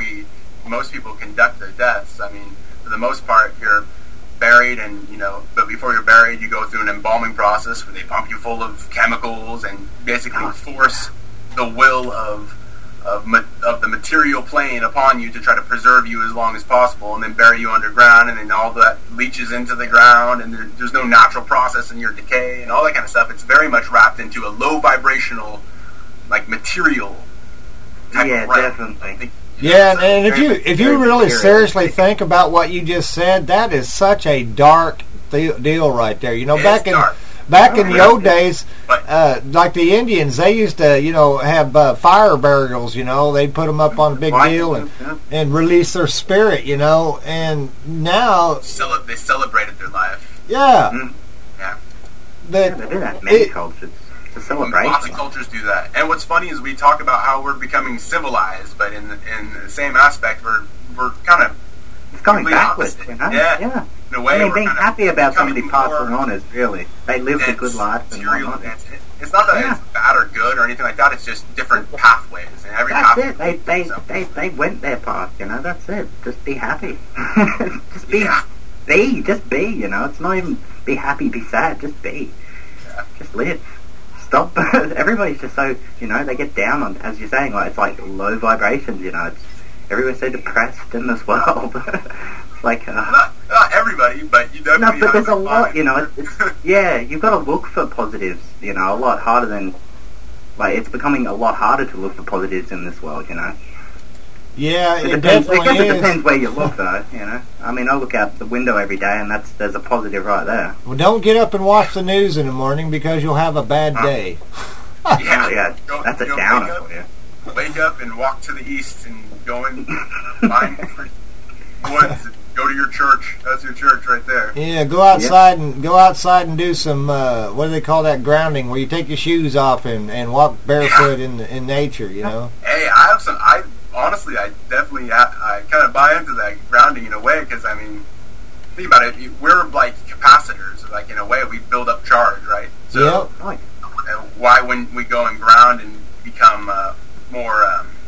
most people conduct their deaths. I mean, for the most part, you're buried, and but before you're buried, you go through an embalming process where they pump you full of chemicals and basically force the will of the material plane upon you to try to preserve you as long as possible, and then bury you underground, and then all that leaches into the ground, and there's no natural process in your decay and all that kind of stuff. It's very much wrapped into a low vibrational, like, material type of realm. Definitely. Yeah, and if you really seriously think about what you just said, that is such a dark deal right there. You know, back in the old days, like the Indians, they used to, have fire burials. They'd put them up on a big deal and release their spirit. And now they celebrated their life. Yeah. Mm-hmm. Yeah. They do that in many cultures. Celebration. Lots of cultures do that. And what's funny is we talk about how we're becoming civilized, but in the same aspect, we're kind of it's going backwards. Yeah. In a way, I mean, being happy about somebody passing on is really they lived a good life. It's not that it's bad or good or anything like that. It's just different pathways, and every pathway. They went their path. That's it. Just be happy. Just be. Just be. It's not even be happy, be sad. Just be. Yeah. Just live. Stop. Everybody's just so, they get down on, as you're saying, like, it's like low vibrations, it's, everyone's so depressed in this world. It's like, not everybody, but you definitely but there's a lot, it's, you've got to look for positives, a lot harder than, like, it's becoming a lot harder to look for positives in this world, Yeah, it definitely is. It depends where you look, though, I mean, I look out the window every day, and there's a positive right there. Well, don't get up and watch the news in the morning because you'll have a bad day. Yeah, that's a downer for you. Wake up and walk to the east and go and find woods and go to your church. That's your church right there. Yeah, go outside and do some, what do they call that, grounding, where you take your shoes off and walk barefoot in nature, Hey, I have some... Honestly, I definitely I kind of buy into that grounding in a way, because, I mean, think about it. We're like capacitors. Like, in a way, we build up charge, right? So, Yep. Why wouldn't we go in ground and become more,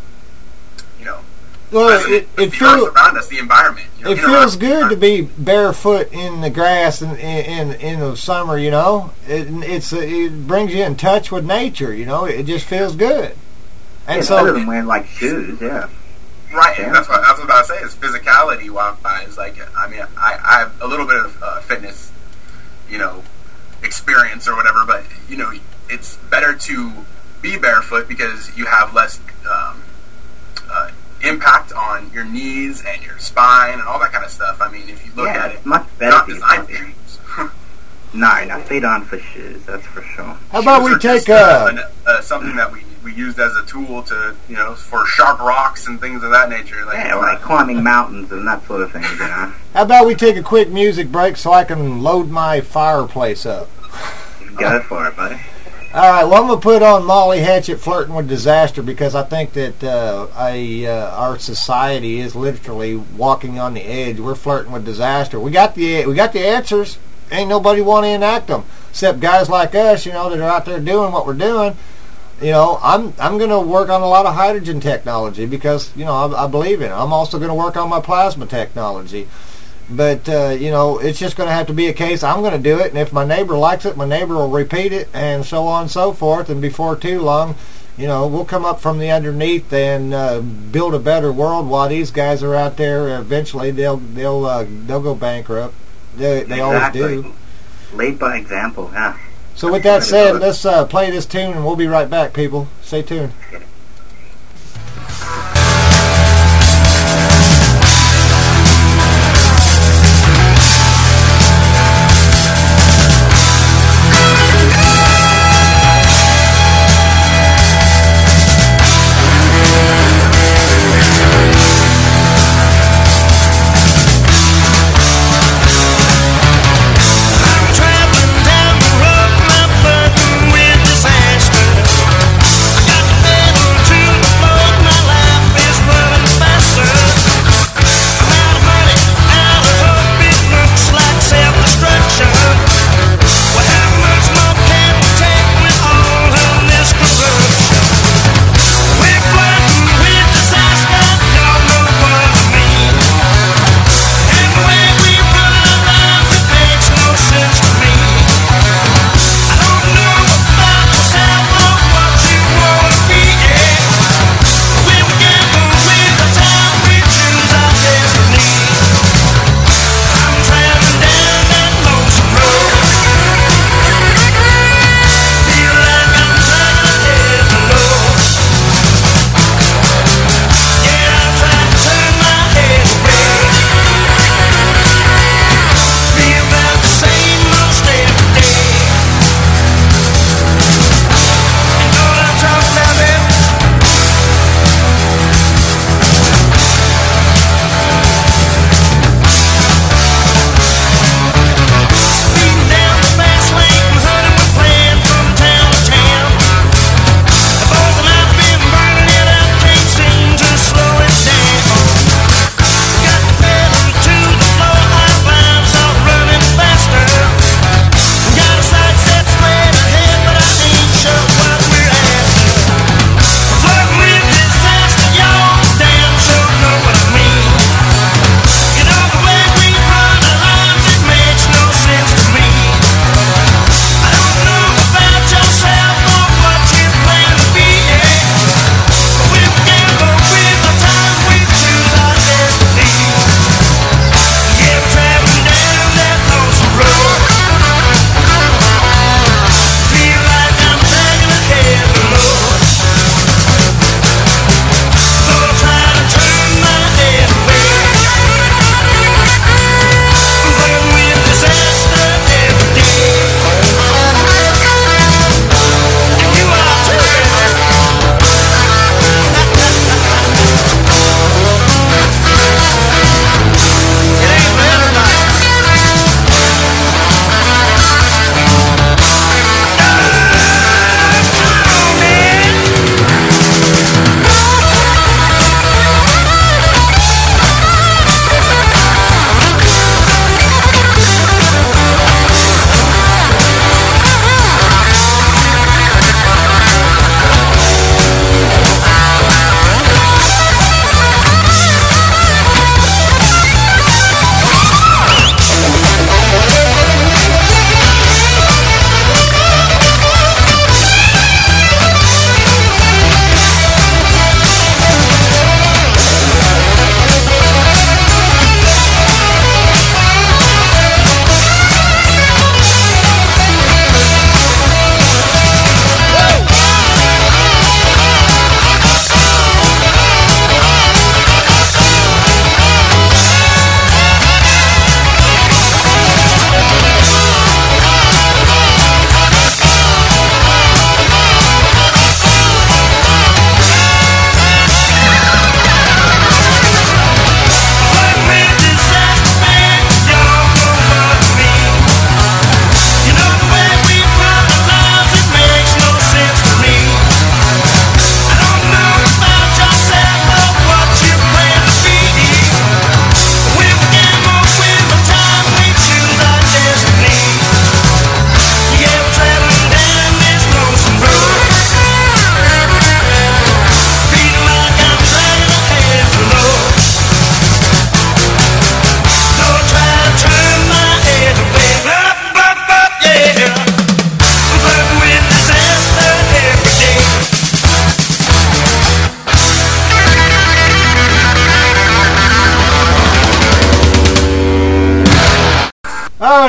Well, resonant with it the feels earth around us, the environment. it feels good to be barefoot in the grass in the summer. You know, it brings you in touch with nature. You know, it just feels good. And it's so better than wearing like shoes, yeah. Right, Yeah. and that's what I was about to say. Is physicality wise, like, I mean, I have a little bit of fitness, experience or whatever, but it's better to be barefoot because you have less impact on your knees and your spine and all that kind of stuff. I mean, if you look at it, it's much better not for your designed for body. shoes. No, feet on for shoes, that's for sure. how about we Shoes are take just, something that we used as a tool to, for sharp rocks and things of that nature. Like, Yeah, like climbing mountains and that sort of thing, how about we take a quick music break so I can load my fireplace up? Go for it, buddy. All right, well, I'm going to put on Molly Hatchet, Flirting with Disaster, because I think that our society is literally walking on the edge. We're flirting with disaster. We got the answers. Ain't nobody want to enact them, except guys like us, that are out there doing what we're doing. I'm going to work on a lot of hydrogen technology because, I believe in it. I'm also going to work on my plasma technology. But, it's just going to have to be a case. I'm going to do it, and if my neighbor likes it, my neighbor will repeat it, and so on and so forth. And before too long, we'll come up from the underneath and build a better world while these guys are out there. Eventually, they'll go bankrupt. They always do. Lead by example, yeah. So with that said, let's play this tune, and we'll be right back, people. Stay tuned. Traveling down the road, my burden with disaster. I got the pedal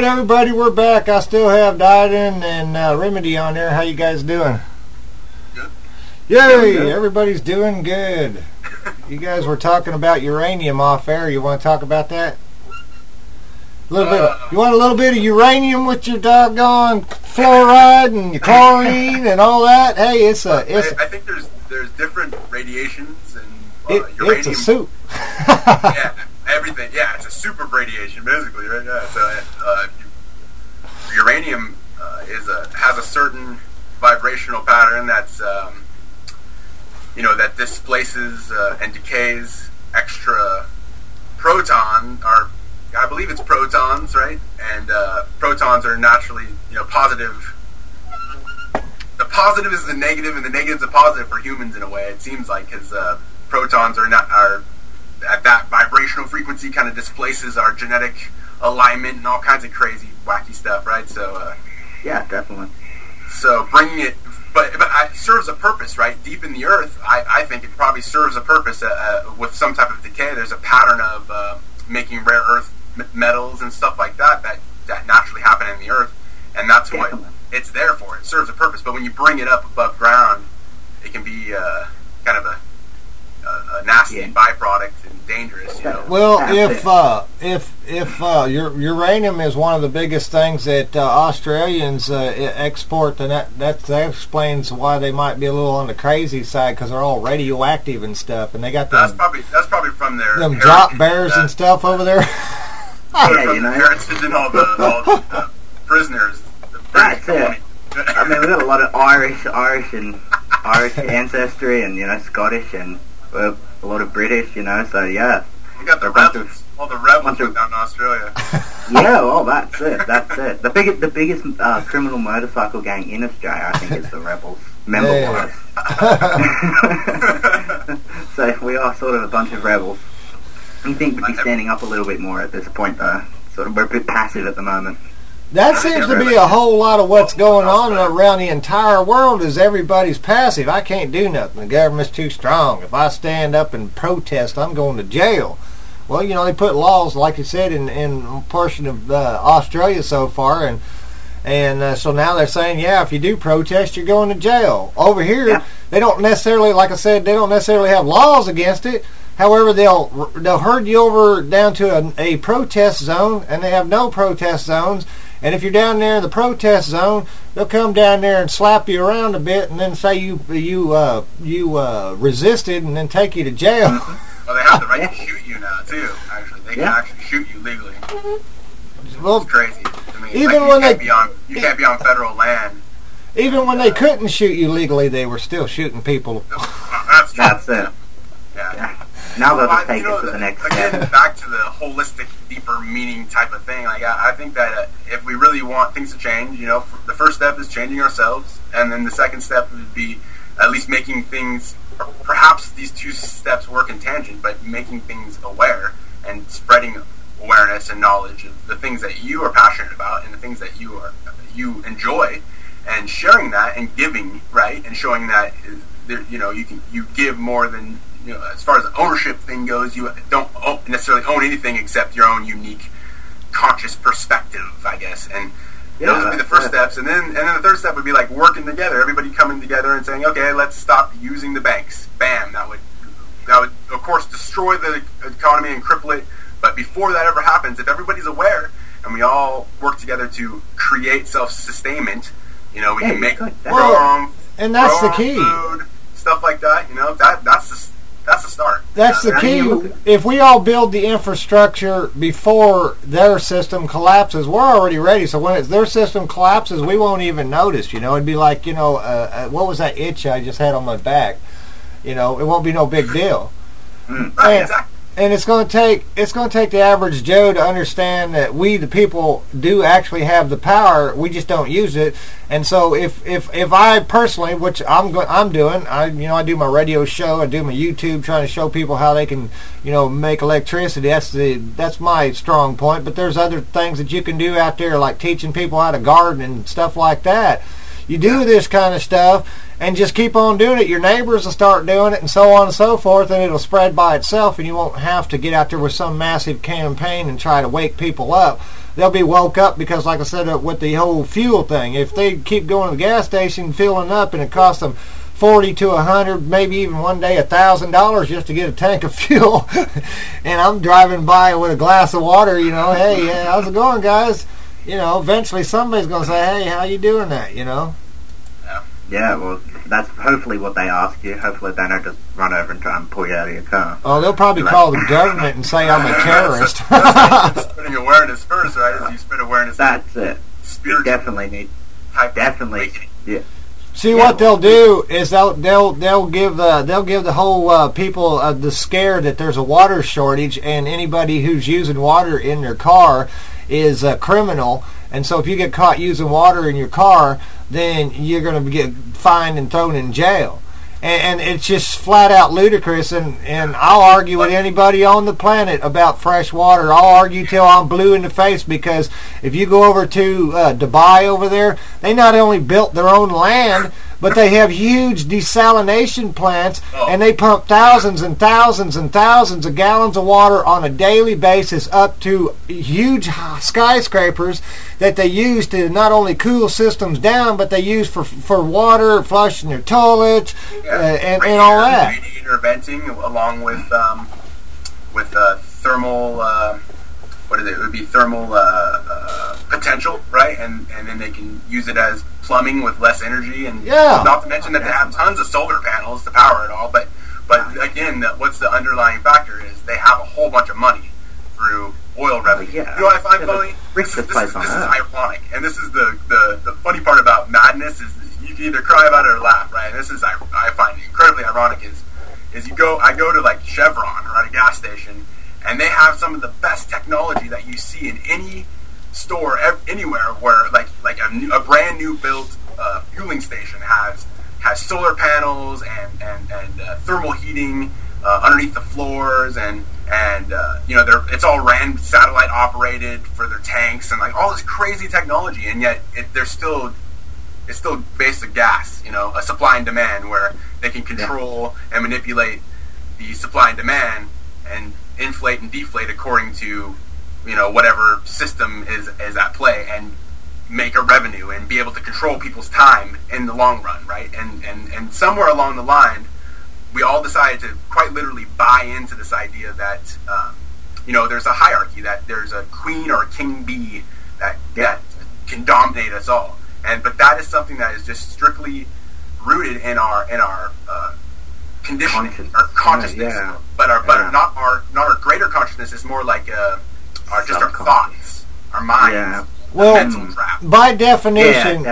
right, everybody, we're back. I still have Diden and Remedy on there. How you guys doing? Good. Yay! Everybody's doing good. You guys were talking about uranium off air. You want to talk about that? A little bit. You want a little bit of uranium with your doggone fluoride and your chlorine and all that? Hey, it's a. I think there's different radiations and uranium. It's a soup. Yeah, everything. Yeah, it's a soup of radiation, basically, right? Yeah. So uranium has a certain vibrational pattern that's that displaces and decays extra proton, or I believe it's protons, right? And protons are naturally positive. The positive is the negative, and the negative is the positive for humans in a way. It seems like, because protons are at that vibrational frequency, kind of displaces our genetic alignment and all kinds of crazy, wacky stuff, right? So yeah, definitely. So bringing it, but it serves a purpose, right? Deep in the earth, I think it probably serves a purpose with some type of decay. There's a pattern of making rare earth metals and stuff like that naturally happen in the earth, and that's definitely what it's there for. It serves a purpose, but when you bring it up above ground, it can be kind of a nasty byproduct and dangerous. Well, if uranium is one of the biggest things that Australians export, then that explains why they might be a little on the crazy side, because they're all radioactive and stuff, and they got them, that's probably from their them drop bears and stuff over there. From the heritage and all the prisoners. That's it. I mean, we've got a lot of Irish ancestry, and Scottish, and a lot of British, so yeah. You got the rebels, all the rebels down in Australia. Yeah, well, that's it. The biggest criminal motorcycle gang in Australia, I think, is the rebels, member-wise. So we are sort of a bunch of rebels. I think we'd be standing up a little bit more at this point, though. Sort of, we're a bit passive at the moment. That seems to be a whole lot of what's going on around the entire world, is everybody's passive. I can't do nothing. The government's too strong. If I stand up and protest, I'm going to jail. Well, they put laws, like you said, in a portion of Australia so far, and so now they're saying, yeah, if you do protest, you're going to jail. Over here, they don't necessarily, like I said, they don't necessarily have laws against it. However, they'll herd you over down to a protest zone, and they have no protest zones. And if you're down there in the protest zone, they'll come down there and slap you around a bit, and then say you resisted, and then take you to jail. Well, they have the right to shoot you now too. Actually, they can actually shoot you legally. Well, it's crazy. I mean, even when you can't be on federal land. Even when they couldn't shoot you legally, they were still shooting people. That's true. That's it. Yeah. Now they'll just take it to the next step. Again, back to the holistic, deeper meaning type of thing. Like I think that if we really want things to change, the first step is changing ourselves, and then the second step would be at least making things. Perhaps these two steps work in tangent, but making things aware and spreading awareness and knowledge of the things that you are passionate about and the things that you enjoy, and sharing that and giving, right, and showing that you give more than. As far as the ownership thing goes, you don't necessarily own anything except your own unique, conscious perspective, I guess. And those would be the first steps. And then the third step would be like working together, everybody coming together and saying, okay, let's stop using the banks. Bam! That would of course destroy the economy and cripple it. But before that ever happens, if everybody's aware and we all work together to create self-sustainment, we can make grow our own, and that's the key. Food, stuff like that. That's the start. That's the key. If we all build the infrastructure before their system collapses, we're already ready. So when their system collapses, we won't even notice. It'd be like, what was that itch I just had on my back? It won't be no big deal. Exactly. And it's going to take the average Joe to understand that we, the people, do actually have the power. We just don't use it. And so if I personally, which I'm doing, I do my radio show, I do my YouTube, trying to show people how they can, make electricity. That's my strong point. But there's other things that you can do out there, like teaching people how to garden and stuff like that. You do this kind of stuff and just keep on doing it. Your neighbors will start doing it, and so on and so forth, and it'll spread by itself, and you won't have to get out there with some massive campaign and try to wake people up. they'll be woke up because, like I said, with the whole fuel thing, if they keep going to the gas station filling up and it costs them $40 to $100, maybe even one day $1,000 just to get a tank of fuel, and I'm driving by with a glass of water, you know, hey, how's it going, guys? You know, eventually somebody's going to say, hey, how you doing that, you know? Yeah, well, that's hopefully what they ask you. Hopefully they don't just run over and try and pull you out of your car. Oh, they'll probably call the government and say I'm a terrorist. Spreading awareness first, right? As you spread awareness. That's it. You definitely need... Definitely, yeah. See, what they'll do is they'll give the whole people the scare that there's a water shortage, and anybody who's using water in their car is a criminal. And so if you get caught using water in your car, then you're going to get fined and thrown in jail. And it's just flat out ludicrous, and I'll argue with anybody on the planet about fresh water. I'll argue till I'm blue in the face, because if you go over to Dubai over there, they not only built their own land, but they have huge desalination plants, and they pump thousands and thousands and thousands of gallons of water on a daily basis up to huge skyscrapers that they use to not only cool systems down, but they use for water, flushing their toilets, and all that. Radiator venting, along with thermal. What is it? It would be thermal potential, right? And then they can use it as plumbing with less energy, and not to mention that they have tons of solar panels to power it all. But again, what's the underlying factor is they have a whole bunch of money through oil revenue. You know what I find funny? This is ironic, and this is the funny part about madness is you can either cry about it or laugh, right? And this is I find incredibly ironic is I go to like Chevron or at a gas station, and they have some of the best technology that you see in any store anywhere, where like a brand new built fueling station has solar panels and thermal heating underneath the floors, and you know, it's all ran satellite operated for their tanks and like all this crazy technology, and yet it's still basic gas, you know, a supply and demand, where they can control and manipulate the supply and demand and inflate and deflate according to, you know, whatever system is at play, and make a revenue and be able to control people's time in the long run, right? And somewhere along the line, we all decided to quite literally buy into this idea that you know, there's a hierarchy, that there's a queen or a king bee that can dominate us all, but that is something that is just strictly rooted in our conditioning, our consciousness, but not our greater consciousness. Is more like our thoughts, our minds. Well, by definition,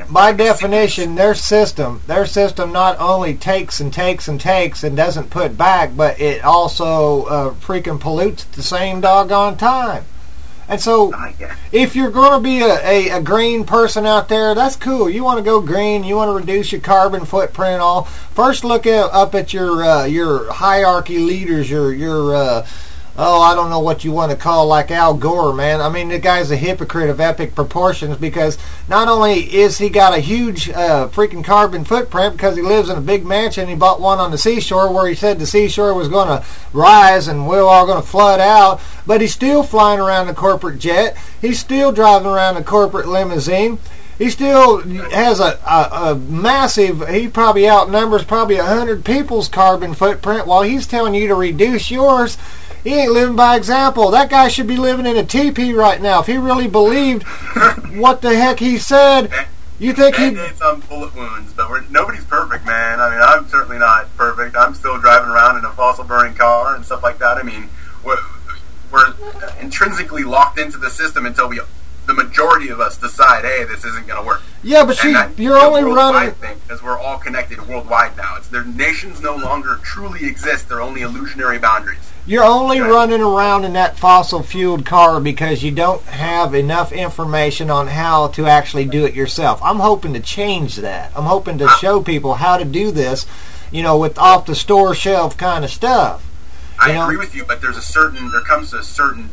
their system not only takes and takes and takes and doesn't put back, but it also freaking pollutes at the same doggone time. And so, if you're going to be a green person out there, that's cool. You want to go green, you want to reduce your carbon footprint and all. First, look up at your hierarchy leaders, your I don't know what you want to call, like Al Gore, man. I mean, the guy's a hypocrite of epic proportions, because not only is he got a huge freaking carbon footprint because he lives in a big mansion, he bought one on the seashore where he said the seashore was going to rise and we're all going to flood out, but he's still flying around a corporate jet. He's still driving around a corporate limousine. He still has a massive, he probably outnumbers probably 100 people's carbon footprint, while he's telling you to reduce yours. He ain't living by example. That guy should be living in a teepee right now. If he really believed what the heck he said, you think he'd... Band-Aids on bullet wounds, but nobody's perfect, man. I mean, I'm certainly not perfect. I'm still driving around in a fossil-burning car and stuff like that. I mean, we're intrinsically locked into the system until the majority of us decide, hey, this isn't going to work. Yeah, but see, you're only running... Because we're all connected worldwide now. Their nations no longer truly exist. They're only illusionary boundaries. You're only running around in that fossil-fueled car because you don't have enough information on how to actually do it yourself. I'm hoping to change that. I'm hoping to show people how to do this, you know, with off-the-store shelf kind of stuff. I agree with you, but there comes a certain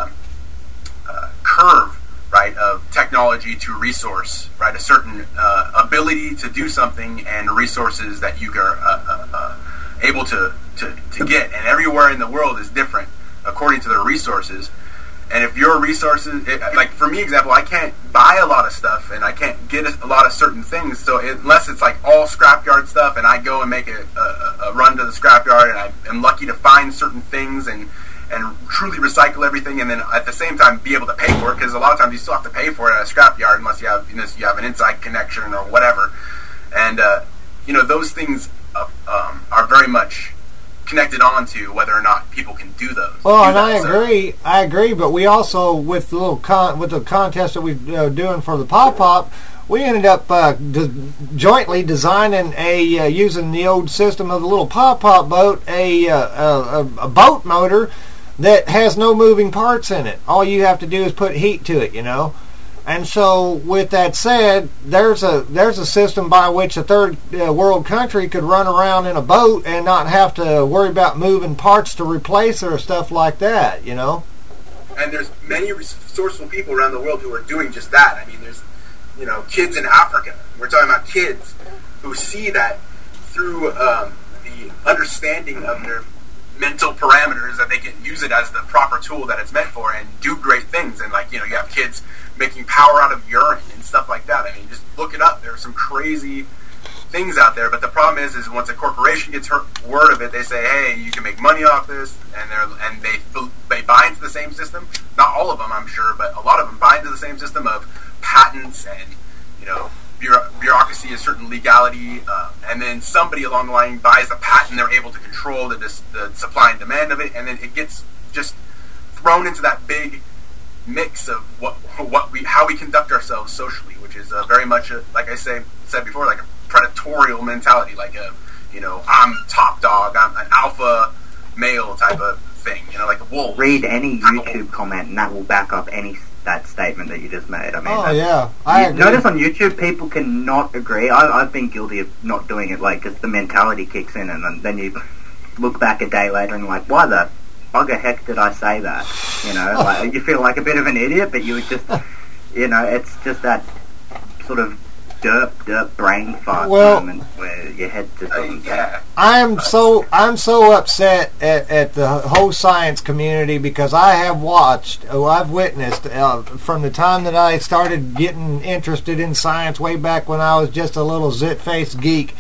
curve, right, of technology to resource, right, a certain ability to do something and resources that you are able to get, and everywhere in the world is different according to their resources, if your resources, like for me, example, I can't buy a lot of stuff and I can't get a lot of certain things. So unless it's like all scrapyard stuff, and I go and make a run to the scrapyard, and I am lucky to find certain things and truly recycle everything, and then at the same time be able to pay for it, because a lot of times you still have to pay for it at a scrapyard unless you have you have an inside connection or whatever. And those things are very much connected on to whether or not people can do those. Well, and I agree, but we also, with the with the contest that we're doing for the Pop, we ended up jointly designing using the old system of the little Pop boat, a boat motor that has no moving parts in it. All you have to do is put heat to it, And so, with that said, there's a system by which a third world country could run around in a boat and not have to worry about moving parts to replace it or stuff like that, And there's many resourceful people around the world who are doing just that. I mean, there's kids in Africa. We're talking about kids who see that through the understanding of their mental parameters, that they can use it as the proper tool that it's meant for and do great things. And you have kids making power out of urine and stuff like that. I mean, just look it up. There are some crazy things out there. But the problem is once a corporation gets word of it, they say, "Hey, you can make money off this," and they buy into the same system. Not all of them, I'm sure, but a lot of them buy into the same system of patents and bureaucracy, a certain legality, and then somebody along the line buys the patent. They're able to control the supply and demand of it, and then it gets just thrown into that big mix of how we conduct ourselves socially, which is very much like I said before, like a predatorial mentality, like I'm top dog, I'm an alpha male type of thing, like a wolf. Read any YouTube comment and that will back up that statement that you just made. I mean, I agree. Notice on YouTube people cannot agree. I've been guilty of not doing it, because the mentality kicks in, and then you look back a day later and why the bugger heck did I say that? You feel like a bit of an idiot, but you would just, it's just that sort of derp brain fart moment where your head just doesn't. I'm so upset at the whole science community, because I've witnessed from the time that I started getting interested in science way back when I was just a little zit-faced geek.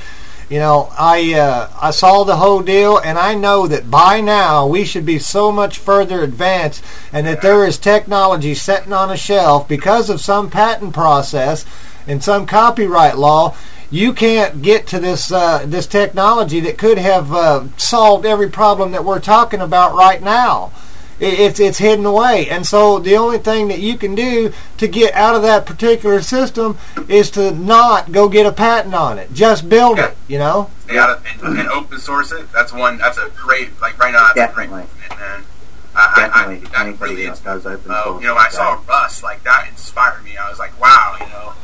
I saw the whole deal, and I know that by now we should be so much further advanced, and that there is technology sitting on a shelf because of some patent process and some copyright law. You can't get to this technology that could have solved every problem that we're talking about right now. It's hidden away, and so the only thing that you can do to get out of that particular system is to not go get a patent on it. Just build it, and open source it. That's a great, right now. Definitely. And Definitely. Anybody that does open source. When I saw Rust, that inspired me. I was like, wow,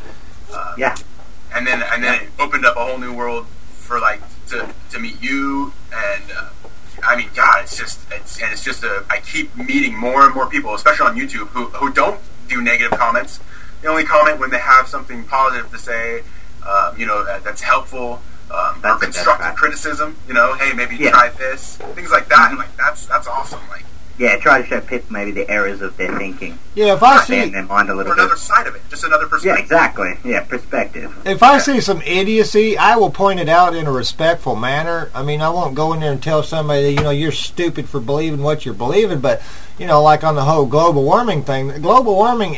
And then it opened up a whole new world for to meet you, and I mean, God, I keep meeting more and more people, especially on YouTube, who don't do negative comments. They only comment when they have something positive to say, that's helpful, or constructive criticism. Hey, maybe try this, things like that. And that's awesome. Try to show people maybe the errors of their thinking. Yeah, if I see their mind a little bit. Another side of it, just another perspective. Yeah, exactly. Yeah, perspective. If I see some idiocy, I will point it out in a respectful manner. I mean, I won't go in there and tell somebody that, you're stupid for believing what you're believing, but like on the whole global warming thing, global warming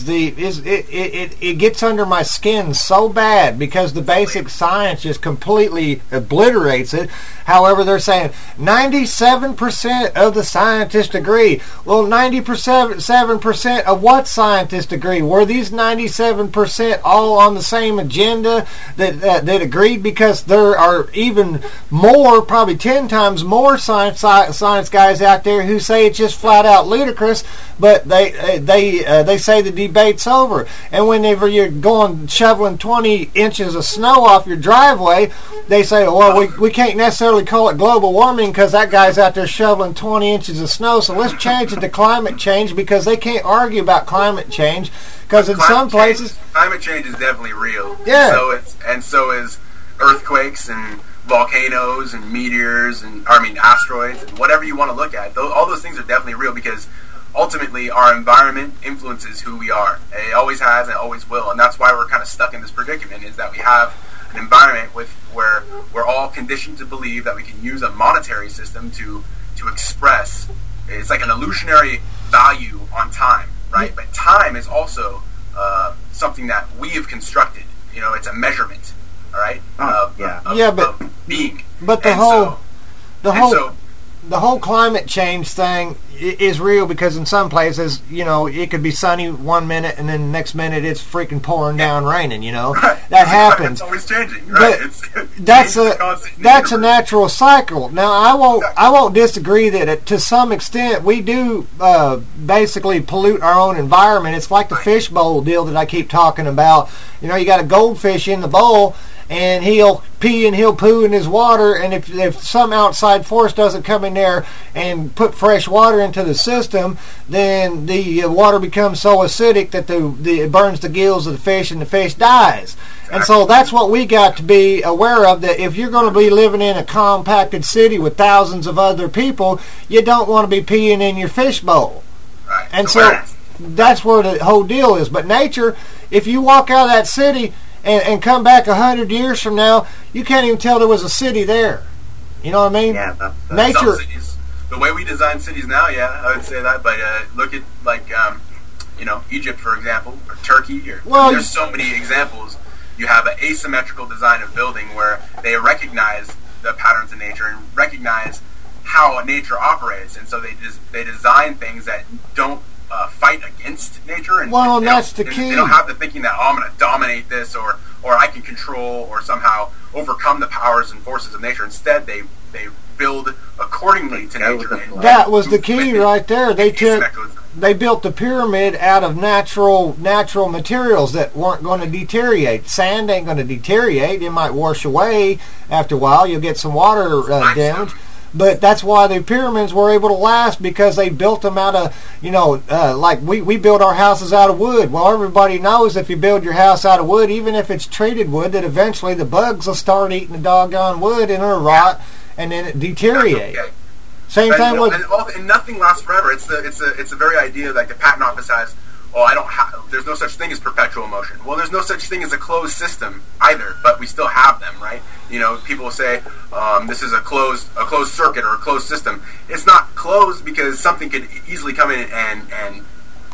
it gets under my skin so bad, because the basic science just completely obliterates it. However, they're saying 97% of the scientists agree. Well, 97% of what scientists agree? Were these 97% all on the same agenda that agreed? Because there are even more, probably 10 times more science guys out there who say it's just flat out ludicrous, but they say the debate's over. And whenever you're going shoveling 20 inches of snow off your driveway, they say, well, we can't necessarily call it global warming because that guy's out there shoveling 20 inches of snow, so let's change it to climate change, because they can't argue about climate change, because in some places climate change is definitely real. Yeah. So is earthquakes and volcanoes and meteors and asteroids and whatever you want to look at. All those things are definitely real, because ultimately our environment influences who we are. It always has and it always will, and that's why we're kind of stuck in this predicament, is that we have an environment where we're all conditioned to believe that we can use a monetary system to express. It's like an illusionary value on time, right? But time is also something that we have constructed. It's a measurement, all right? Of being. But the whole climate change thing is real, because in some places, it could be sunny one minute and then the next minute it's freaking pouring down raining. Right. That happens. It's always changing, right? That's a natural cycle. Now I won't disagree that to some extent we do basically pollute our own environment. It's like the fishbowl deal that I keep talking about. You got a goldfish in the bowl, and he'll pee and he'll poo in his water, and if some outside force doesn't come in there and put fresh water into the system, then the water becomes so acidic that it burns the gills of the fish, and the fish dies. Exactly. And so that's what we got to be aware of, that if you're going to be living in a compacted city with thousands of other people, you don't want to be peeing in your fishbowl. Right. And so that's where the whole deal is. But nature, if you walk out of that city and come back 100 years from now, you can't even tell there was a city there. You know what I mean? Yeah, nature. Cities, the way we design cities now, I would say that. But look at Egypt, for example, or Turkey. There's so many examples. You have an asymmetrical design of building where they recognize the patterns of nature and recognize how nature operates, and so they design things that don't fight against nature, and that's the key. They don't have the thinking that I'm going to dominate this, or I can control or somehow overcome the powers and forces of nature. Instead, they build accordingly to nature. That was the key right there. They built the pyramid out of natural materials that weren't going to deteriorate. Sand ain't going to deteriorate. It might wash away after a while. You'll get some water damage. But that's why the pyramids were able to last, because they built them out of, like we build our houses out of wood. Well, everybody knows if you build your house out of wood, even if it's treated wood, that eventually the bugs will start eating the doggone wood and it'll rot, and then it deteriorate. Okay. Same thing with... And nothing lasts forever. It's the very idea like the patent office has. There's no such thing as perpetual motion. Well, there's no such thing as a closed system either, but we still have them, right? People say this is a closed circuit or a closed system. It's not closed because something could easily come in and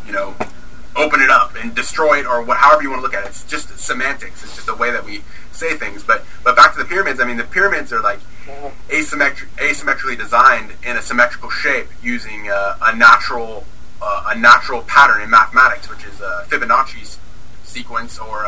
open it up and destroy it, or however you want to look at it. It's just semantics. It's just the way that we say things. But back to the pyramids. I mean, the pyramids are like asymmetrically designed in a symmetrical shape using a natural pattern in mathematics, which is Fibonacci's sequence, or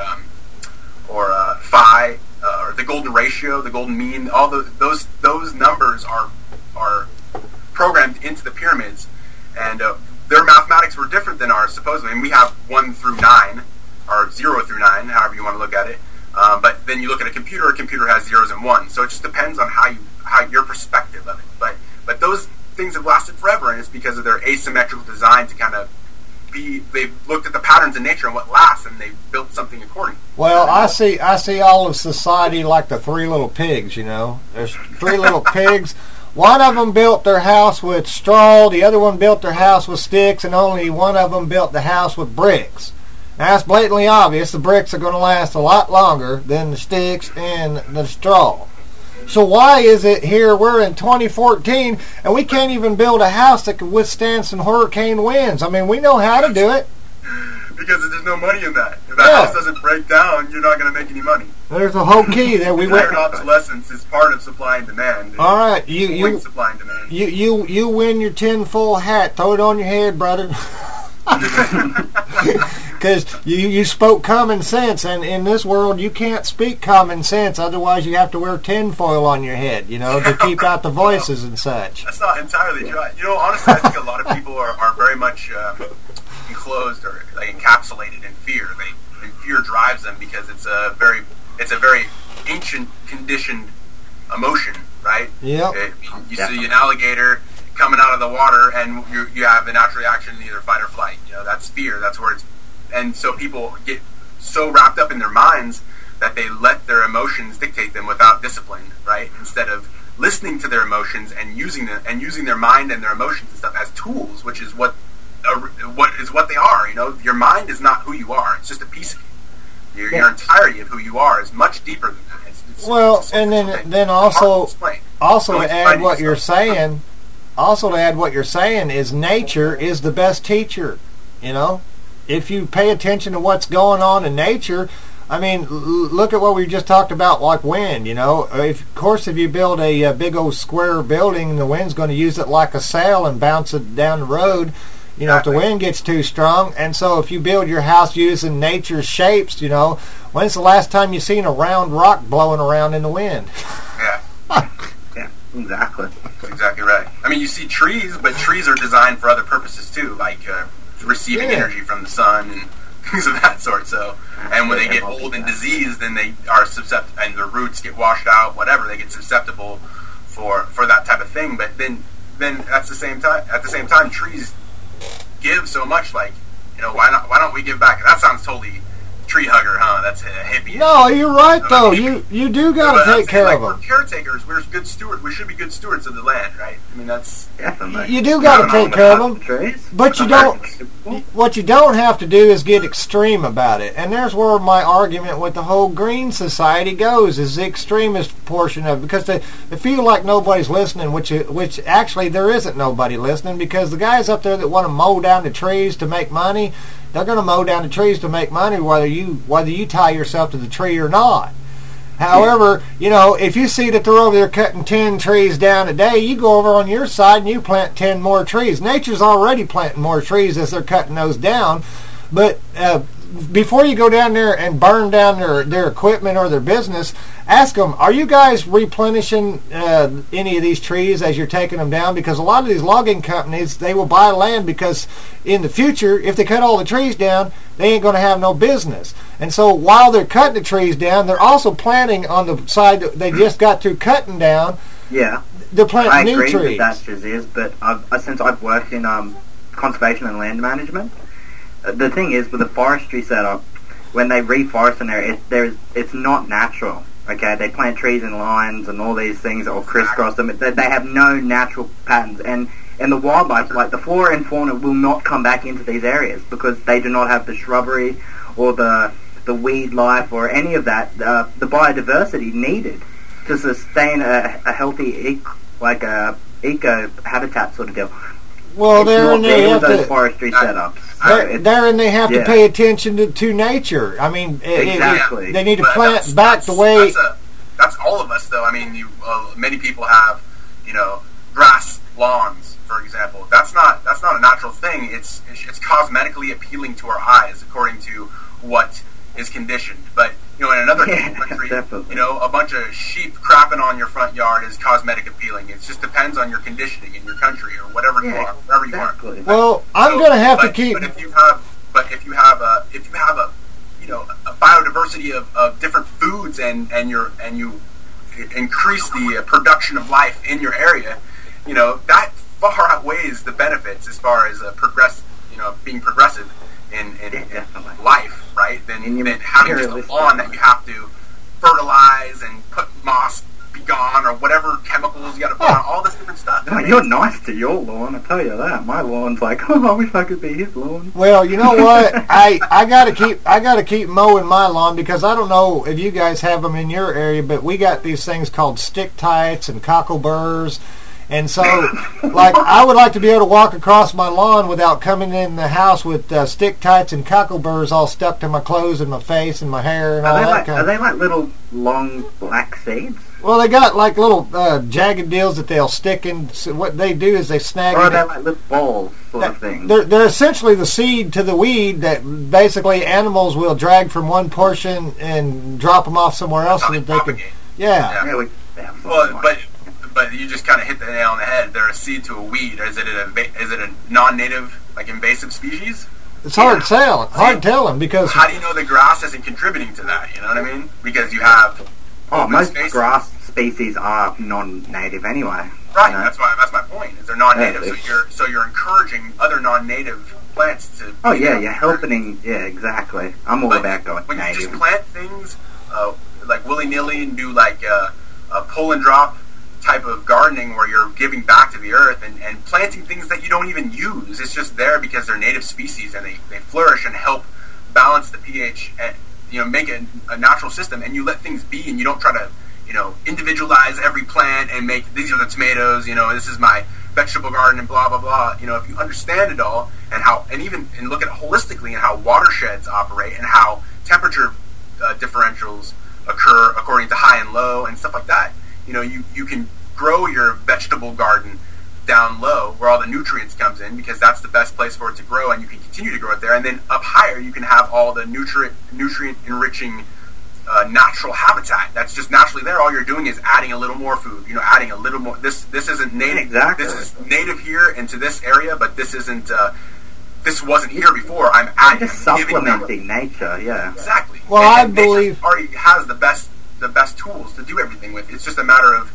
phi, or the golden ratio, the golden mean. All those numbers are programmed into the pyramids, and their mathematics were different than ours, supposedly. And we have 1 through 9, or 0 through 9, however you want to look at it. But then you look at a computer has zeros and ones. So it just depends on how your perspective of it. But those things have lasted forever, and it's because of their asymmetrical design to kind of they've looked at the patterns in nature and what lasts, and they've built something accordingly. Well, I see all of society like the Three Little Pigs. There's 3 little pigs. One of them built their house with straw, the other one built their house with sticks, and only one of them built the house with bricks. Now, that's blatantly obvious. The bricks are going to last a lot longer than the sticks and the straw. So why is it here we're in 2014 and we can't even build a house that can withstand some hurricane winds? I mean, we know how to do it. Because there's no money in that. If that house doesn't break down, you're not going to make any money. There's a whole key that we went. Obsolescence is part of supply and demand. All right, you supply and demand. You win your tinfoil hat. Throw it on your head, brother. Because you spoke common sense, and in this world you can't speak common sense, otherwise you have to wear tinfoil on your head, to keep out the voices and such. That's not entirely true. Honestly, I think a lot of people are very much enclosed or encapsulated in fear. And fear drives them because it's a very ancient conditioned emotion, right? Yeah. You see an alligator coming out of the water, and you have a natural reaction to either fight or flight. That's fear. That's where it's, and so people get so wrapped up in their minds that they let their emotions dictate them without discipline, right? Instead of listening to their emotions and using their mind and their emotions and stuff as tools, which is what what they are. You know, your mind is not who you are. It's just a piece of you. Your entirety of who you are is much deeper than that. And then also to add what you're saying, is nature is the best teacher. You know, if you pay attention to what's going on in nature, I mean, look at what we just talked about, like wind. You know, if you build a big old square building, the wind's going to use it like a sail and bounce it down the road. You know, if the wind gets too strong. And so if you build your house using nature's shapes, you know, when's the last time you seen a round rock blowing around in the wind? Yeah. Yeah, exactly. That's exactly right. I mean, you see trees, but trees are designed for other purposes too, like receiving energy from the sun and things of that sort. So, and when they get old and diseased, then they are susceptible, and their roots get washed out, whatever, they get susceptible for that type of thing. But then at the same time, trees give so much. Like, you know, why don't we give back? That sounds totally tree hugger, huh? That's a hippie. No, you're right though. You do got to take care of them. We're caretakers. We're good stewards. We should be good stewards of the land, right? I mean, that's definitely. You do got to take care of them, but you don't. What you don't have to do is get extreme about it, and there's where my argument with the whole Green Society goes, is the extremist portion of it, because they feel like nobody's listening, which actually there isn't nobody listening, because the guys up there that want to mow down the trees to make money, they're going to mow down the trees to make money whether you tie yourself to the tree or not. However, you know, if you see that they're over there cutting 10 trees down a day, you go over on your side and you plant 10 more trees. Nature's already planting more trees as they're cutting those down. But before you go down there and burn down their equipment or their business, ask them, are you guys replenishing any of these trees as you're taking them down? Because a lot of these logging companies, they will buy land because in the future, if they cut all the trees down, they ain't going to have no business. And so while they're cutting the trees down, they're also planting on the side that they just got through cutting down. Yeah. They're planting new trees. I agree that is, but since I've worked in conservation and land management, the thing is, with the forestry setup, when they reforest an area, it's not natural. Okay, they plant trees in lines and all these things, or crisscross them. They have no natural patterns, and the wildlife, like the flora and fauna, will not come back into these areas because they do not have the shrubbery or the weed life or any of that, the biodiversity needed to sustain a healthy eco habitat sort of deal. Well, there and they have those to forestry setups. There and they have to pay attention to nature. I mean, exactly. They need to plant back the way. That's all of us, though. I mean, many people have, you know, grass lawns, for example. That's not a natural thing. It's cosmetically appealing to our eyes, according to what is conditioned. But you know, in another country, you know, a bunch of sheep crapping on your front yard is cosmetic appealing. It just depends on your conditioning in your country or whatever you are, wherever you are. Well, I'm going to have to keep. But if you have a you know, a biodiversity of different foods and you increase the production of life in your area, you know, that far outweighs the benefits as far as being progressive in life, right? Than having just a lawn that you have to fertilize and put moss be gone or whatever chemicals you got to put on, all this different stuff. No, you're nice to your lawn, I tell you that. My lawn's like, I wish I could be his lawn. Well, you know what? I gotta keep mowing my lawn because I don't know if you guys have them in your area, but we got these things called stick tights and cockleburs. And so, like, I would like to be able to walk across my lawn without coming in the house with stick tights and cockleburs all stuck to my clothes and my face and my hair and all that kind of. Are they like little long black seeds? Well, they got like little jagged deals that they'll stick in. So what they do is they snag. Or are they like little balls sort of thing? They're essentially the seed to the weed that basically animals will drag from one portion and drop them off somewhere else so that they can. Yeah. But you just kind of hit the nail on the head. They're a seed to a weed. Is it a non-native, like invasive species? It's hard to tell. Hard to tell them because. How do you know the grass isn't contributing to that? You know what I mean? Because you have. Most grass species are non-native anyway. Right. You know? That's my point. Is they're non-native. So you're encouraging other non-native plants to. Oh yeah, you're helping. Yeah, exactly. I'm all about going when native. You just plant things like willy-nilly and do like a pull and drop type of gardening where you're giving back to the earth and planting things that you don't even use. It's just there because they're native species and they flourish and help balance the pH and, make a natural system, and you let things be, and you don't try to, individualize every plant and make, these are the tomatoes, this is my vegetable garden and blah, blah, blah. If you understand it all and look at it holistically and how watersheds operate and how temperature differentials occur according to high and low and stuff like that, you can grow your vegetable garden down low where all the nutrients comes in, because that's the best place for it to grow, and you can continue to grow it there. And then up higher you can have all the nutrient enriching natural habitat that's just naturally there. All you're doing is adding a little more food, adding a little more. This isn't native. Exactly. This is native here into this area, but this isn't. This wasn't here before. I'm adding, just supplementing nature. Yeah, exactly. Well, and I believe nature already has the best tools to do everything with. It's just a matter of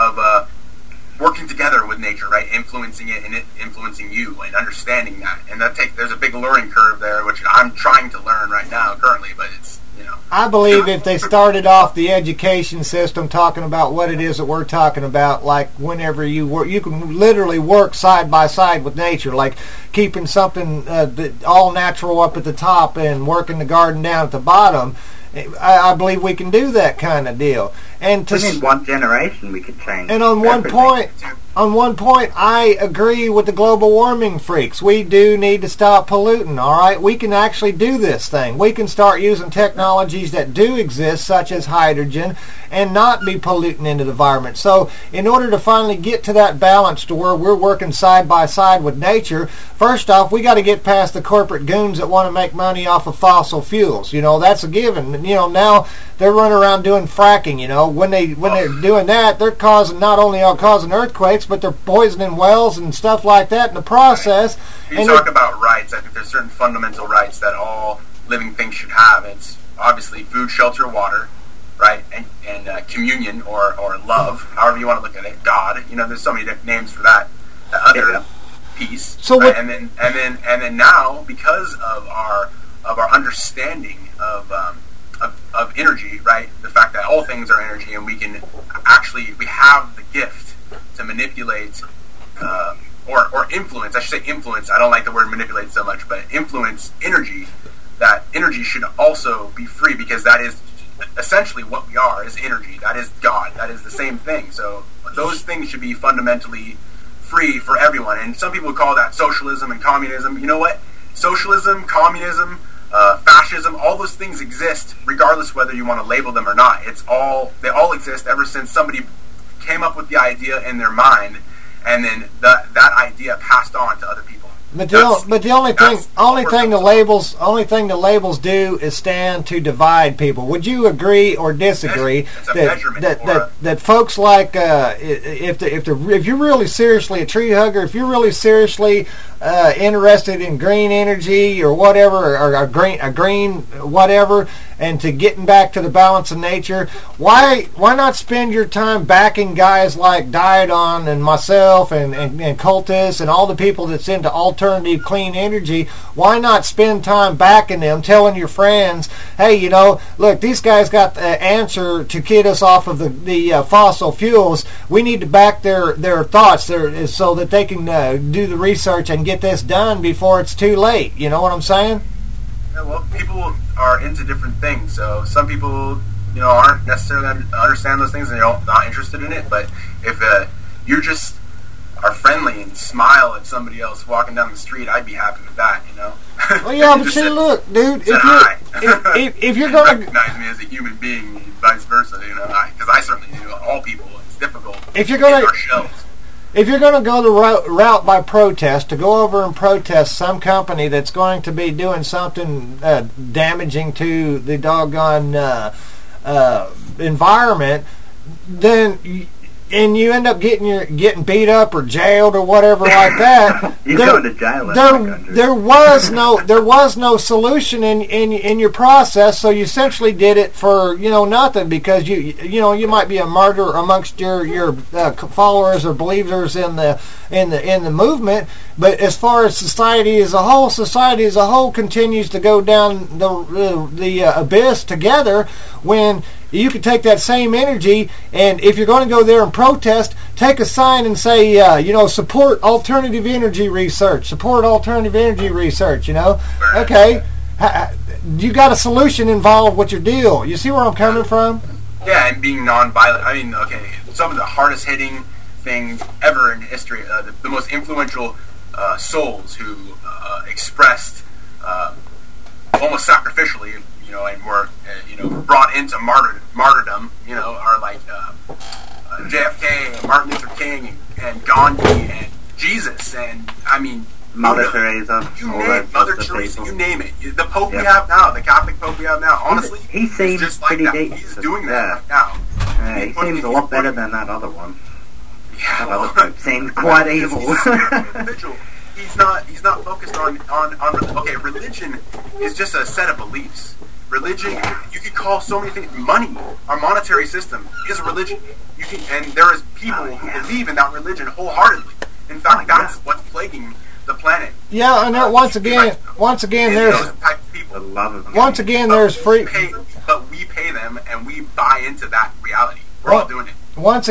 working together with nature, right? Influencing it and it influencing you, and understanding that. And there's a big learning curve there, which I'm trying to learn right now currently, but it's. I believe if they started off the education system talking about what it is that we're talking about, like whenever you work, you can literally work side by side with nature, like keeping something all natural up at the top and working the garden down at the bottom. I believe we can do that kind of deal. And within one generation, we could change. And on one point, I agree with the global warming freaks. We do need to stop polluting. All right, we can actually do this thing. We can start using technologies that do exist, such as hydrogen, and not be polluting into the environment. So, in order to finally get to that balance to where we're working side by side with nature, first off, we got to get past the corporate goons that want to make money off of fossil fuels. That's a given. Now they're running around doing fracking. When they're doing that, they're not only causing earthquakes, but they're poisoning wells and stuff like that in the process. Right. You talk about rights. I think there's certain fundamental rights that all living things should have. It's obviously food, shelter, water, right, and communion or love, however you want to look at it. God. There's so many different names for that. The other piece. So right? and then now, because of our understanding of energy, right? The fact that all things are energy, and we have the gift to manipulate or influence. I should say influence. I don't like the word manipulate so much, but influence energy. That energy should also be free, because that is essentially what we are, is energy. That is God. That is the same thing. So those things should be fundamentally free for everyone. And some people call that socialism and communism. You know what? Socialism, communism, fascism, all those things exist regardless whether you want to label them or not. They all exist ever since somebody came up with the idea in their mind, and then that idea passed on to other people. But the only thing the labels do is stand to divide people. Would you agree or disagree that folks like if you're really seriously a tree hugger, if you're really seriously interested in green energy or whatever, or a green whatever, and to getting back to the balance of nature, why not spend your time backing guys like Diodon and myself and Cultus and all the people that's into alternative clean energy? Why not spend time backing them, telling your friends, hey, look, these guys got the answer to get us off of the fossil fuels. We need to back their thoughts so that they can do the research and get this done before it's too late. You know what I'm saying? Yeah, well, people are into different things. So some people, aren't necessarily understand those things and they're not interested in it. But if you just are friendly and smile at somebody else walking down the street, I'd be happy with that. Well, yeah, but see, look, dude, if you're going to recognize me as a human being, and vice versa, because I certainly do. All people, it's difficult. If you're going to go the route by protest, to go over and protest some company that's going to be doing something damaging to the doggone environment, then and you end up getting beat up or jailed or whatever like that. You go to jail. There was no solution in your process, so you essentially did it for nothing, because you might be a martyr amongst your followers or believers in the movement, but as far as society as a whole continues to go down the abyss together when you could take that same energy, and if you're going to go there and protest, take a sign and say, support alternative energy research. Support alternative energy research. Okay, you got a solution involved with your deal. You see where I'm coming from? Yeah, and being non-violent. I mean, okay, some of the hardest hitting things ever in history, the most influential souls who expressed almost sacrificially, and were brought into martyrdom, are like JFK, Martin Luther King, and Gandhi, and Jesus, and I mean Mother Teresa, Mother Teresa, you name it. The Pope we have now, the Catholic Pope we have now, honestly, he seems just pretty like that. decent. He's doing that now. He seems a lot better than that other one. Yeah, that other Pope seems quite evil. He's not focused on okay, religion is just a set of beliefs. Religion, you could call so many things. Money, our monetary system is a religion. And there is people who believe in that religion wholeheartedly. In fact, that's what's plaguing the planet. Yeah, and once again, there's free. But we pay them, and we buy into that reality. We're all doing it. Once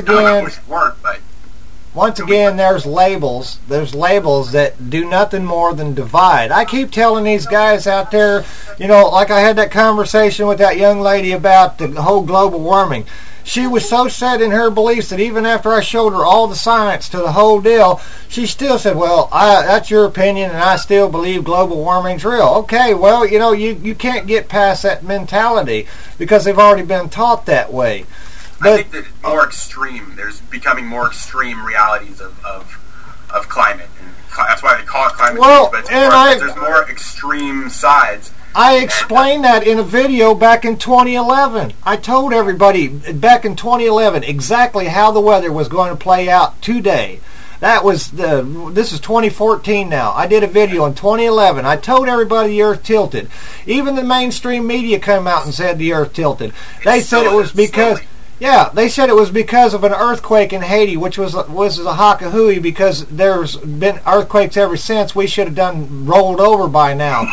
again, there's labels. There's labels that do nothing more than divide. I keep telling these guys out there, like I had that conversation with that young lady about the whole global warming. She was so set in her beliefs that even after I showed her all the science to the whole deal, she still said, well, that's your opinion, and I still believe global warming's real. Okay, well, you can't get past that mentality because they've already been taught that way. I think that it's more extreme. There's becoming more extreme realities of climate, and that's why they call it climate change. But there's more extreme sides. I explained that in a video back in 2011. I told everybody back in 2011 exactly how the weather was going to play out today. This is 2014 now. I did a video in 2011. I told everybody the earth tilted. Even the mainstream media came out and said the earth tilted. They said it was because... Yeah, they said it was because of an earthquake in Haiti, which was a hakahui, because there's been earthquakes ever since. We should have rolled over by now.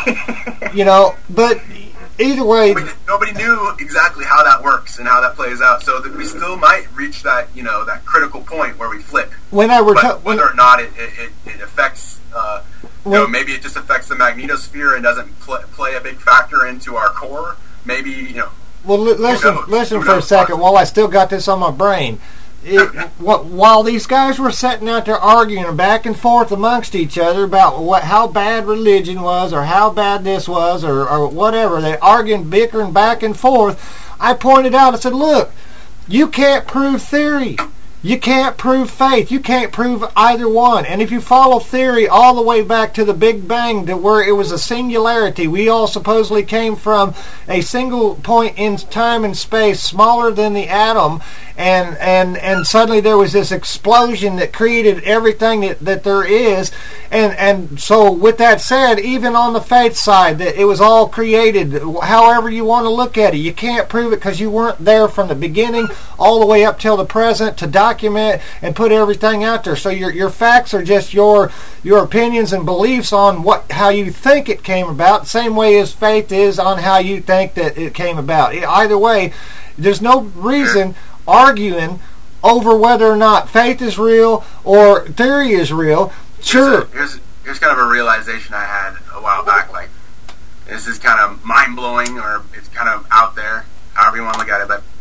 But either way... Nobody knew exactly how that works and how that plays out, so that we still might reach that, that critical point where we flip. Whether or not it affects... maybe it just affects the magnetosphere and doesn't play a big factor into our core. Maybe, Well, listen for a second while I still got this on my brain. While these guys were sitting out there arguing back and forth amongst each other about how bad religion was or how bad this was or whatever, they arguing, bickering back and forth, I pointed out, I said, look, you can't prove theory. You can't prove faith. You can't prove either one. And if you follow theory all the way back to the Big Bang, to where it was a singularity, we all supposedly came from a single point in time and space, smaller than the atom, and suddenly there was this explosion that created everything that there is. And so with that said, even on the faith side, that it was all created, however you want to look at it, you can't prove it because you weren't there from the beginning all the way up till the present to document and put everything out there. So your facts are just your opinions and beliefs on how you think it came about, same way as faith is on how you think that it came about. Either way, there's no reason arguing over whether or not faith is real or theory is real. Sure. Here's kind of a realization I had a while back. Like, this is kind of mind-blowing, or it's kind of out there, however you want to look at it. But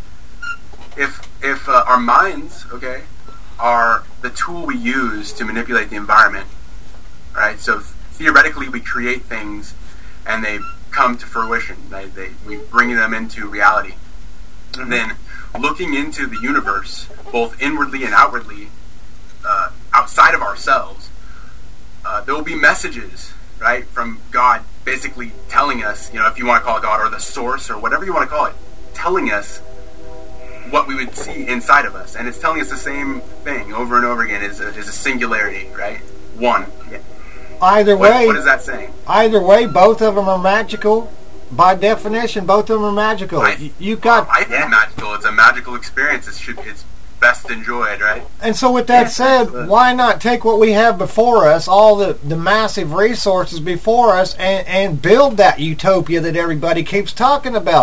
if our minds, okay, are the tool we use to manipulate the environment, right? So theoretically, we create things, and they come to fruition. We bring them into reality. And then looking into the universe, both inwardly and outwardly, outside of ourselves, there will be messages, right, from God basically telling us, if you want to call it God or the source or whatever you want to call it, telling us what we would see inside of us. And it's telling us the same thing over and over again, is a singularity, right? One. Yeah. Either way... What is that saying? Either way, both of them are magical. By definition, both of them are magical. I think magical. It's a magical experience. It's best enjoyed, right? And so with that said, why not take what we have before us, all the massive resources before us, and build that utopia that everybody keeps talking about?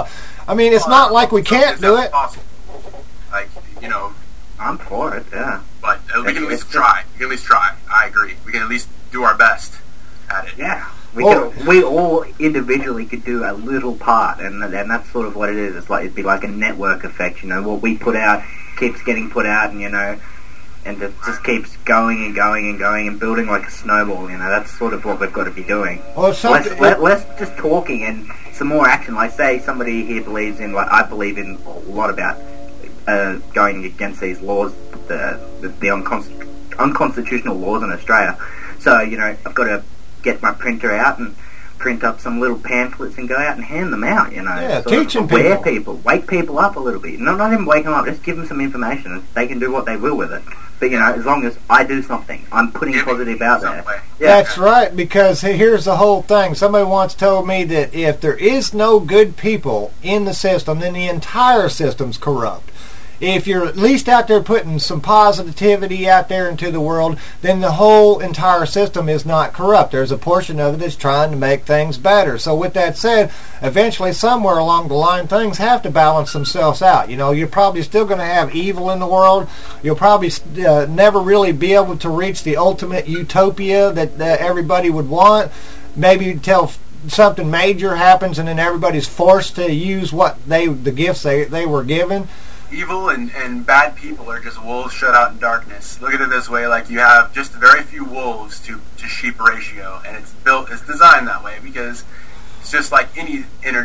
I mean, it's not like we can't do it. Possible. Like, you know, I'm for it, yeah. But we can at least try. We can at least try. I agree. We can at least do our best at it. Yeah. We all individually could do a little part, and that's sort of what it is. It's like, it'd be like a network effect, you know. What we put out keeps getting put out, and, you know, and it just keeps going and going and going and building like a snowball, you know. That's sort of what we've got to be doing. Well, less just talking and some more action. Like, say somebody here believes in, like, I believe in a lot about going against these laws, the unconstitutional laws in Australia. So, you know, I've got to get my printer out and print up some little pamphlets and go out and hand them out, you know. Yeah, sort teaching of aware people, wake people up a little bit. Not even wake them up, just give them some information. They can do what they will with it. But, you know, as long as I do something, I'm putting positive out there. Yeah. That's right, because here's the whole thing. Somebody once told me that if there is no good people in the system, then the entire system's corrupt. If you're at least out there putting some positivity out there into the world, then the whole entire system is not corrupt. There's a portion of it that's trying to make things better. So with that said, eventually somewhere along the line things have to balance themselves out. You know, you're probably still going to have evil in the world. You'll probably never really be able to reach the ultimate utopia that everybody would want. Maybe until something major happens and then everybody's forced to use the gifts they were given. Evil and bad people are just wolves shut out in darkness. Look at it this way, like you have just very few wolves to sheep ratio, and it's designed that way because it's just like any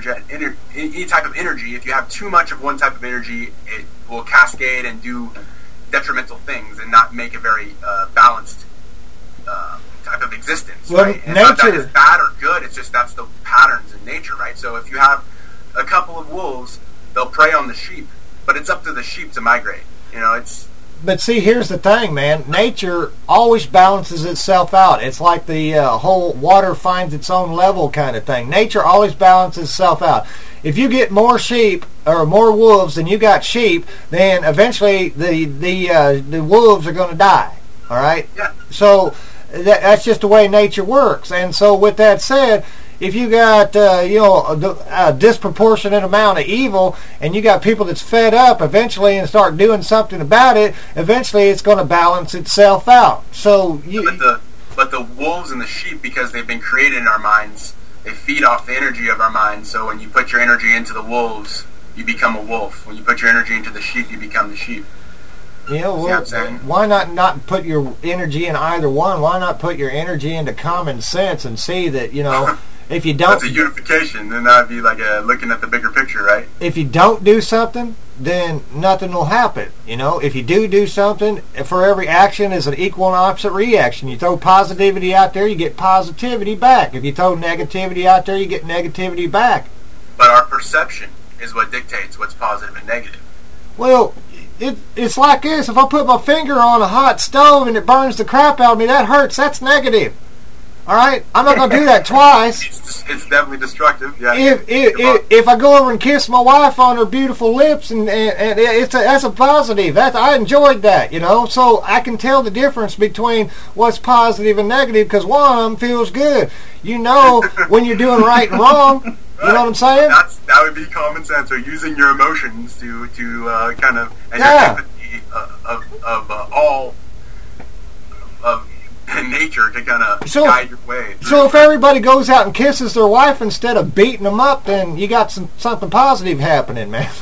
type of energy. If you have too much of one type of energy, it will cascade and do detrimental things and not make a very balanced type of existence, well, right? And it's not that it's bad or good, it's just that's the patterns in nature, right? So if you have a couple of wolves, they'll prey on the sheep. But it's up to the sheep to migrate. You know, But see, here's the thing, man. Nature always balances itself out. It's like the whole water finds its own level kind of thing. Nature always balances itself out. If you get more sheep or more wolves than you got sheep, then eventually the wolves are going to die. All right? Yeah. So that's just the way nature works. And so with that said, if you got a disproportionate amount of evil and you got people that's fed up eventually and start doing something about it, eventually it's going to balance itself out. So but the wolves and the sheep, because they've been created in our minds, they feed off the energy of our minds. So when you put your energy into the wolves, you become a wolf. When you put your energy into the sheep, you become the sheep. Yeah, well, why not put your energy in either one? Why not put your energy into common sense and see that, you know, if you don't... That's a unification, then that would be like looking at the bigger picture, right? If you don't do something, then nothing will happen. You know, if you do something, for every action is an equal and opposite reaction. You throw positivity out there, you get positivity back. If you throw negativity out there, you get negativity back. But our perception is what dictates what's positive and negative. Well, it's like this. If I put my finger on a hot stove and it burns the crap out of me, that hurts. That's negative. All right? I'm not going to do that twice. It's definitely destructive. Yeah. If I go over and kiss my wife on her beautiful lips, and that's a positive. I enjoyed that, you know. So I can tell the difference between what's positive and negative because one of them feels good. You know when you're doing right and wrong. Right. You know what I'm saying? That would be common sense, or using your emotions to kind of and your empathy of all of nature to kind of guide your way. So if everybody goes out and kisses their wife instead of beating them up, then you got something positive happening, man.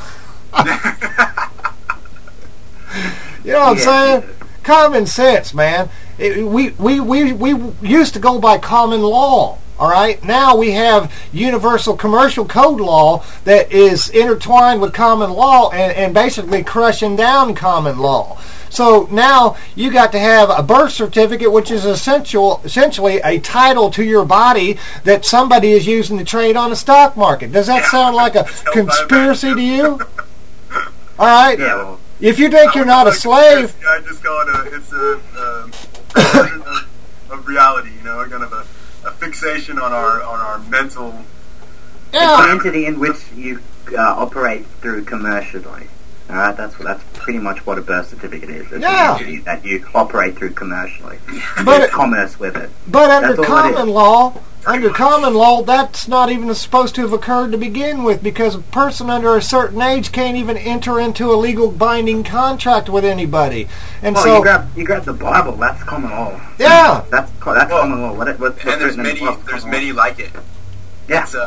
You know what I'm saying? Common sense, man. We used to go by common law. All right. Now we have universal commercial code law that is intertwined with common law and basically crushing down common law. So now you got to have a birth certificate, which is essentially a title to your body that somebody is using to trade on the stock market. Does that sound like a conspiracy to you? All right. Yeah, well, if you think you're not a slave, I just call it it's a version of reality. You know, kind of a fixation on our mental. It's the entity in which you operate through commercially. All right, that's pretty much what a birth certificate is. It's Yeah. an entity that you operate through commercially. But There's commerce with it. But under That's all it common is. law, that's not even supposed to have occurred to begin with, because a person under a certain age can't even enter into a legal binding contract with anybody. And Well, so you grab the Bible. That's common law. Yeah. That's common law. What's And there's written in the book, there's common law. many like it. Yeah. It's,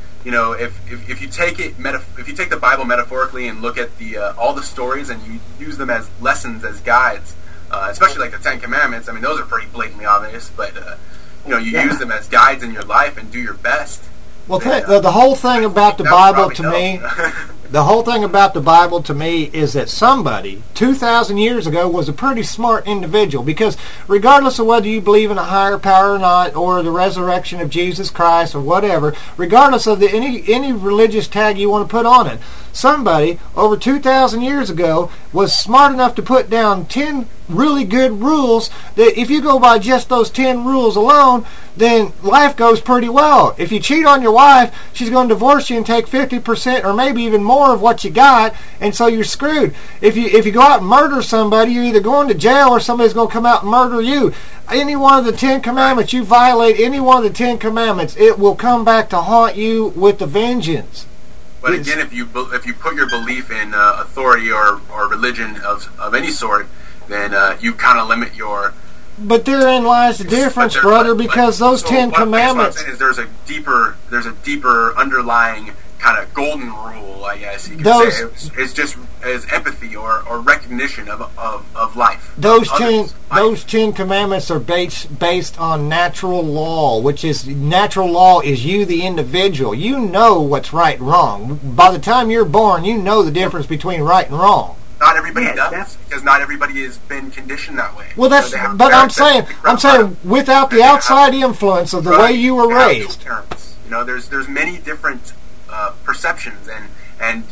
if you take it if you take the Bible metaphorically and look at the all the stories and you use them as lessons, as guides, especially like the Ten Commandments. I mean, those are pretty blatantly obvious, but you use them as guides in your life and do your best. Well, the whole thing about the Bible to me, the whole thing about the Bible to me is that somebody 2,000 years ago was a pretty smart individual, because regardless of whether you believe in a higher power or not, or the resurrection of Jesus Christ or whatever, regardless of any religious tag you want to put on it, somebody over 2,000 years ago was smart enough to put down 10 really good rules that if you go by just those 10 rules alone, then life goes pretty well. If you cheat on your wife, she's going to divorce you and take 50% or maybe even more of what you got, and so you're screwed. If you go out and murder somebody, you're either going to jail or somebody's going to come out and murder you. Any one of the 10 commandments, you violate any one of the 10 commandments, it will come back to haunt you with a vengeance. But again, if you put your belief in authority or religion of any sort, then you kind of limit your. But therein lies the difference, brother, because those 10 commandments. What I'm saying is there's a deeper underlying kind of golden rule, I guess you could say. It's just as empathy or recognition of life. Those 10 commandments are based on natural law, which is natural law is you, the individual. You know what's right and wrong. By the time you're born, you know the difference between right and wrong. Not everybody does, because not everybody has been conditioned that way. Well, but I'm saying, without the outside influence of the way you were raised. Parents. There's many different perceptions, and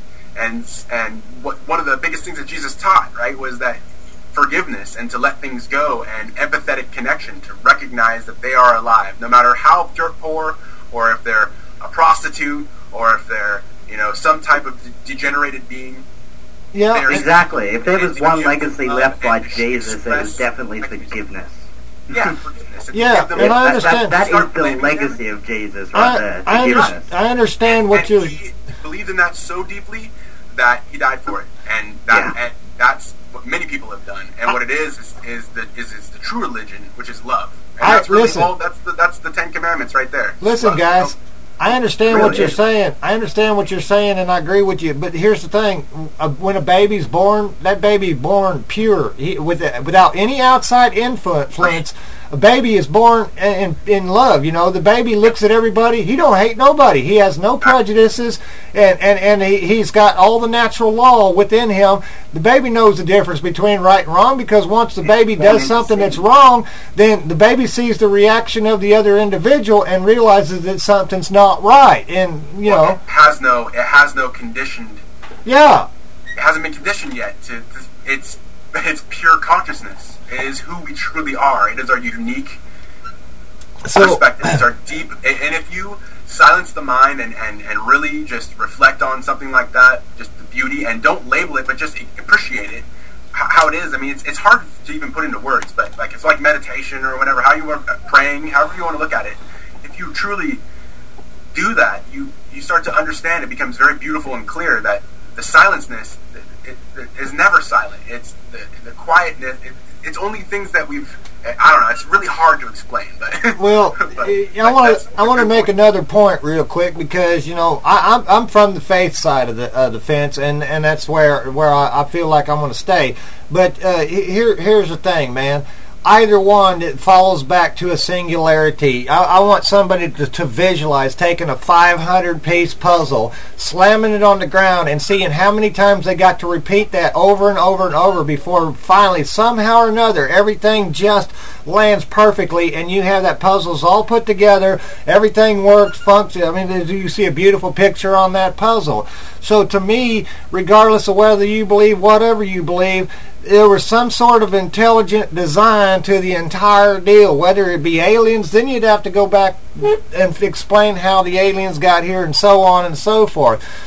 one of the biggest things that Jesus taught, right, was that forgiveness and to let things go and empathetic connection, to recognize that they are alive, no matter how dirt poor, or if they're a prostitute, or if they're some type of degenerated being. Yeah, exactly. If there was one legacy left by Jesus, it was definitely forgiveness. Yeah, forgiveness. Yeah, and I understand. That is the legacy of Jesus right there. Forgiveness. I understand what you're. He believed in that so deeply that he died for it, and that's what many people have done. And what it is the true religion, which is love. And that's really that's the 10 Commandments right there. Listen, guys. I understand what you're saying. And I agree with you. But here's the thing: when a baby's born, that baby's born pure, without any outside influence. A baby is born in love. The baby looks at everybody. He don't hate nobody. He has no prejudices, and he's got all the natural law within him. The baby knows the difference between right and wrong, because once the baby does something that's wrong, then the baby sees the reaction of the other individual and realizes that something's not right. And it has no conditioned. Yeah, it hasn't been conditioned yet. It's pure consciousness. It is who we truly are. It is our unique perspective. It's our deep. And if you silence the mind and really just reflect on something like that, just the beauty, and don't label it, but just appreciate it, how it is. I mean, it's hard to even put into words, but it's like meditation or whatever, how you are praying, however you want to look at it. If you truly do that, you start to understand. It becomes very beautiful and clear that the silenceness it is never silent. It's the quietness. It's only things that we've. I don't know. It's really hard to explain. But well, I want to make another point real quick, because I'm from the faith side of the fence, and that's where I feel like I'm going to stay. But here's the thing, man. Either one, it falls back to a singularity. I want somebody to visualize taking a 500-piece puzzle, slamming it on the ground, and seeing how many times they got to repeat that over and over and over before finally, somehow or another, everything just lands perfectly, and you have that puzzles all put together, everything works, functions. I mean, you see a beautiful picture on that puzzle. So to me, regardless of whether you believe whatever you believe, there was some sort of intelligent design to the entire deal. Whether it be aliens, then you'd have to go back and explain how the aliens got here and so on and so forth.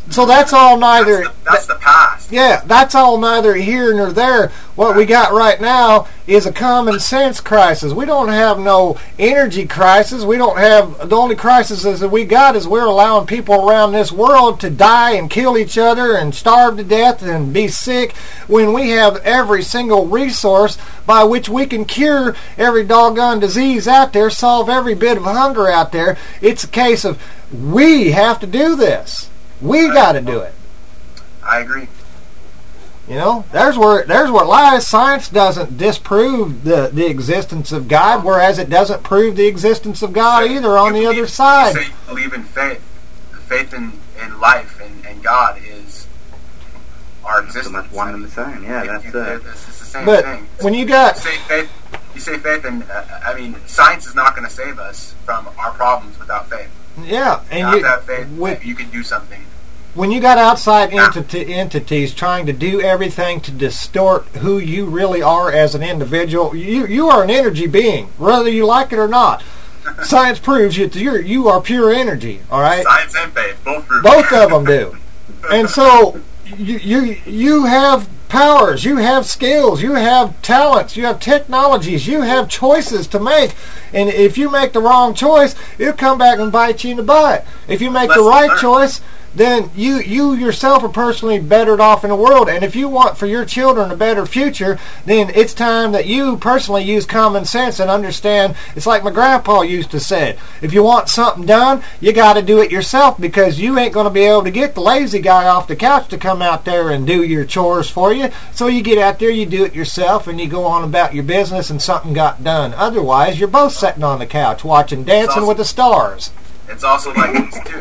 So that's all neither. That's the past. Yeah, that's all neither here nor there. What we got right now is a common sense crisis. We don't have no energy crisis. We don't have, the only crisis that we got is we're allowing people around this world to die and kill each other and starve to death and be sick when we have every single resource by which we can cure every doggone disease out there, solve every bit of hunger out there. It's a case of we have to do this. We got to do it. I agree. You know, there's what lies. Science doesn't disprove the existence of God, whereas it doesn't prove the existence of God either on the other side. You say you believe in faith. Faith in life and God is our existence. So much one and the same. Yeah, that's it. It's the same but thing. When you got you say faith, and I mean, science is not going to save us from our problems without faith. Yeah, and without faith, you can do something. When you got outside entities trying to do everything to distort who you really are as an individual, you are an energy being, whether you like it or not. Science proves you are pure energy. All right. Science and faith both prove. Both of them do. And so you have powers, you have skills, you have talents, you have technologies, you have choices to make. And if you make the wrong choice, it'll come back and bite you in the butt. If you make the right choice, then you yourself are personally bettered off in the world. And if you want for your children a better future, then it's time that you personally use common sense and understand. It's like my grandpa used to say, if you want something done, you got to do it yourself, because you ain't going to be able to get the lazy guy off the couch to come out there and do your chores for you. So you get out there, you do it yourself, and you go on about your business, and something got done. Otherwise, you're both sitting on the couch watching Dancing with the Stars. It's also like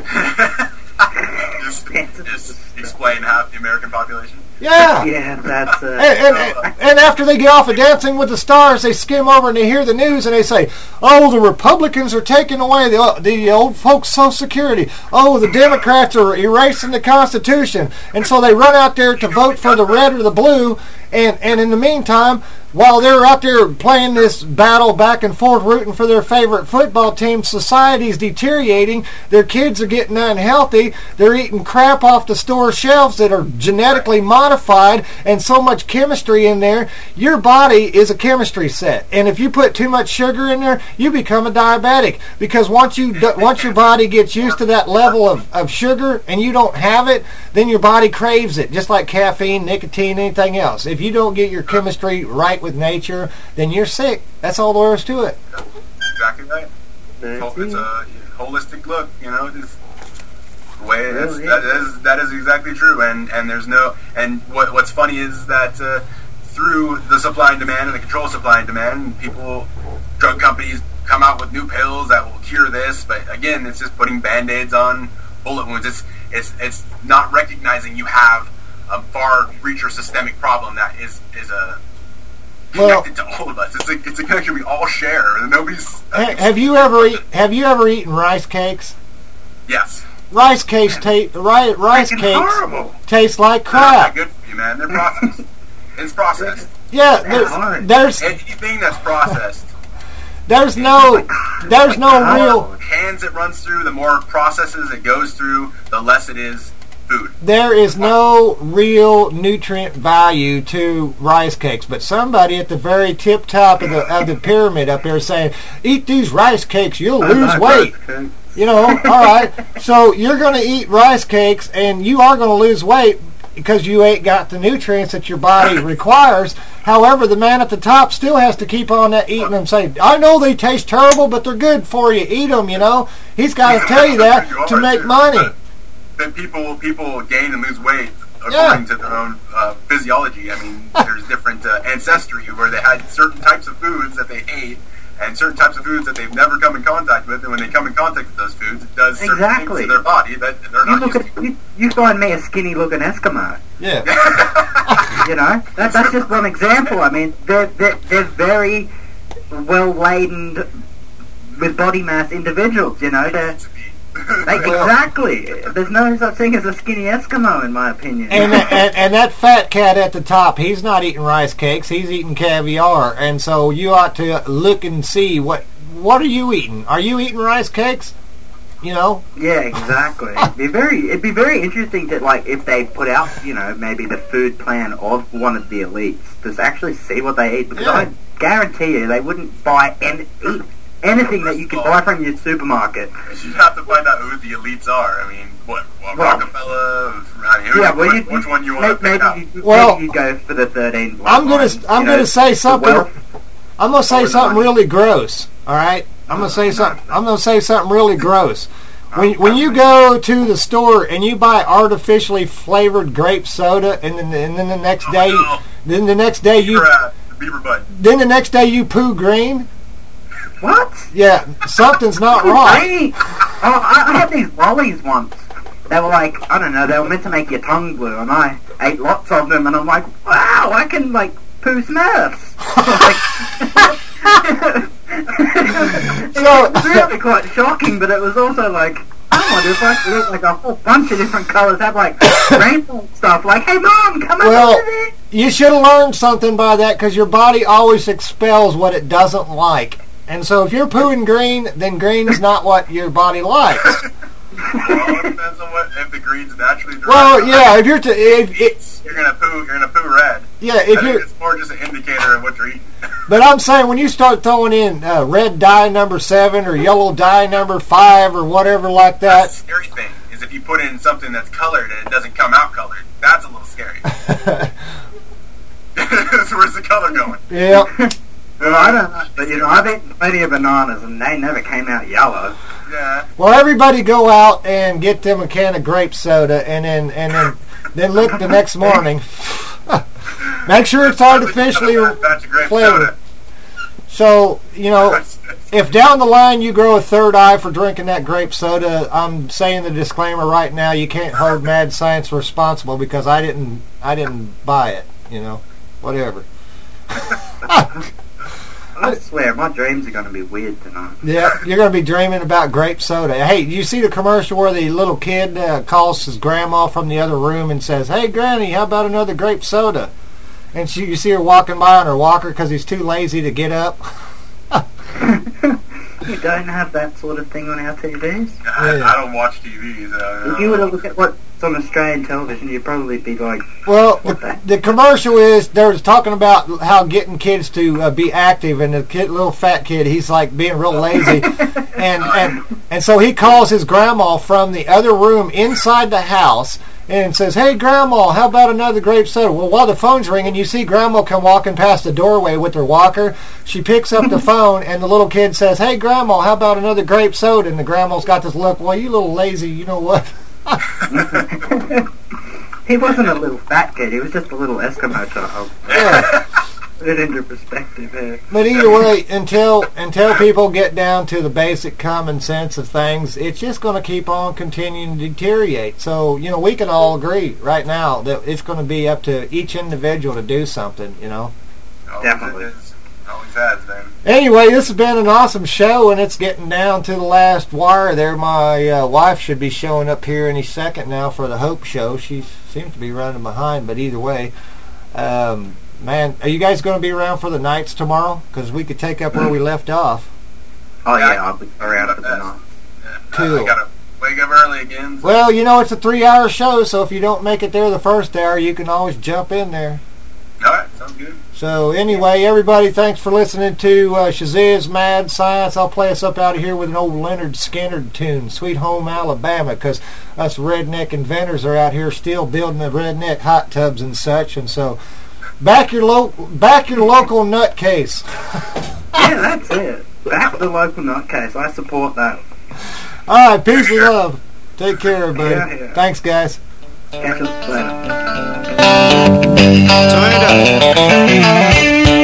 just explain half the American population. Yeah. Yeah, that's and after they get off of Dancing with the Stars, they skim over and they hear the news and they say, "Oh, the Republicans are taking away the old folks' Social Security. Oh, the Democrats are erasing the Constitution." And so they run out there to vote for the red or the blue. And in the meantime, while they're out there playing this battle back and forth, rooting for their favorite football team, society's deteriorating. Their kids are getting unhealthy. They're eating crap off the store shelves that are genetically modified, and so much chemistry in there. Your body is a chemistry set, and if you put too much sugar in there, you become a diabetic. Because once your body gets used to that level of sugar, and you don't have it, then your body craves it, just like caffeine, nicotine, anything else. If you don't get your chemistry right with nature, then you're sick. That's all there is to it. Exactly right. It's a holistic look, you know. Just the way that is exactly true. And there's no. And what's funny is that through the supply and demand and the control of supply and demand, drug companies come out with new pills that will cure this. But again, it's just putting band-aids on bullet wounds. It's not recognizing you have a far-reacher systemic problem that is connected to all of us. It's a connection we all share. Nobody's. Have you ever eaten rice cakes? Yes. Rice cakes taste like crap. They're not good for you, man. They're processed. It's processed. Yeah, there's anything that's processed. There's no real hands it runs through. The more processes it goes through, the less it is food. There is no real nutrient value to rice cakes, but somebody at the very tip top of the pyramid up there is saying, "Eat these rice cakes, you'll lose weight." You know, all right. So you're going to eat rice cakes, and you are going to lose weight because you ain't got the nutrients that your body requires. However, the man at the top still has to keep on eating them. Say, "I know they taste terrible, but they're good for you. Eat them." You know, he's got to tell you that to make money. That people gain and lose weight according to their own physiology. I mean, there's different ancestry where they had certain types of foods that they ate and certain types of foods that they've never come in contact with. And when they come in contact with those foods, it does certain things to their body that they're not used to. You find me a skinny-looking Eskimo. Yeah. You know, that's just one example. I mean, they're very well-laden with body mass individuals. You know, exactly. There's no such thing as a skinny Eskimo, in my opinion. And that fat cat at the top, he's not eating rice cakes. He's eating caviar. And so you ought to look and see what are you eating? Are you eating rice cakes? you know? Yeah, exactly. It'd be very interesting to, like, if they put out, you know, maybe the food plan of one of the elites, to actually see what they eat, because I guarantee you they wouldn't buy eat anything that you can buy from your supermarket. You'd have to find out who the elites are. I mean, what Rockefeller? I mean, which one you want to pick up? Maybe you go for the 13. I'm gonna say something. I'm gonna say something really gross. All right, I'm gonna say something really gross. When you go to the store and you buy artificially flavored grape soda, and then the next day, then the next day you poo green. What? Yeah, something's not right. I had these lollies once. They were like, I don't know, they were meant to make your tongue blue, and I ate lots of them, and I'm like, wow, I can, like, poo Smurfs. It was really quite shocking, but it was also like, oh my god, it looked like a whole bunch of different colours, had like rainbow stuff, like, hey mom, come on to this. You should have learned something by that, because your body always expels what it doesn't like. And so if you're pooing green, then green is not what your body likes. Well, it depends on if the green's naturally derived. Well, yeah, if you're you're gonna poo red. Yeah, if you're, it's more just an indicator of what you're eating. But I'm saying when you start throwing in red dye number 7 or yellow dye number 5 or whatever like that. That's the scary thing is if you put in something that's colored and it doesn't come out colored. That's a little scary. So where's the color going? Yeah. Well, I don't know, but you know, I've eaten plenty of bananas and they never came out yellow. Yeah. Well, everybody go out and get them a can of grape soda, and then look the next morning. Make sure it's artificially flavored. So, you know, if down the line you grow a third eye for drinking that grape soda, I'm saying the disclaimer right now: you can't hold Mad Science responsible because I didn't buy it. You know, whatever. I swear, my dreams are going to be weird tonight. Yeah, you're going to be dreaming about grape soda. Hey, you see the commercial where the little kid calls his grandma from the other room and says, "Hey, Granny, how about another grape soda?" And you see her walking by on her walker because he's too lazy to get up. You don't have that sort of thing on our TVs? I don't watch TVs. If you were to look at what's on Australian television, you'd probably be like... Well, the commercial is, they're talking about how getting kids to be active, and the little fat kid, he's like being real lazy. and so he calls his grandma from the other room inside the house and says, "Hey, Grandma, how about another grape soda?" Well, while the phone's ringing, you see Grandma come walking past the doorway with her walker. She picks up the phone, and the little kid says, "Hey, Grandma, how about another grape soda?" And the grandma's got this look, "Well, you little lazy, you know what?" He wasn't a little fat kid. He was just a little Eskimo child. Yeah. Put it into perspective here. But either way, until people get down to the basic common sense of things, it's just going to keep on continuing to deteriorate. So, you know, we can all agree right now that it's going to be up to each individual to do something, you know. Definitely. Always has been. Anyway, this has been an awesome show, and it's getting down to the last wire there. My wife should be showing up here any second now for the Hope Show. She seems to be running behind, but either way, man, are you guys going to be around for the nights tomorrow? Because we could take up where we left off. Oh, yeah, I'll be around for the night. Cool. I got to wake up early again. So. Well, you know, it's a 3-hour show, so if you don't make it there the first hour, you can always jump in there. All right, sounds good. So anyway, everybody, thanks for listening to Shaziz's Mad Science. I'll play us up out of here with an old Leonard Skinner tune, Sweet Home Alabama, because us redneck inventors are out here still building the redneck hot tubs and such, and so back your local nutcase. Yeah, that's it. Back the local nutcase. I support that. All right, peace and love. Take care, everybody. Yeah. Thanks, guys. Catch us later. Turn it up.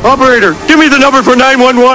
Operator, give me the number for 911.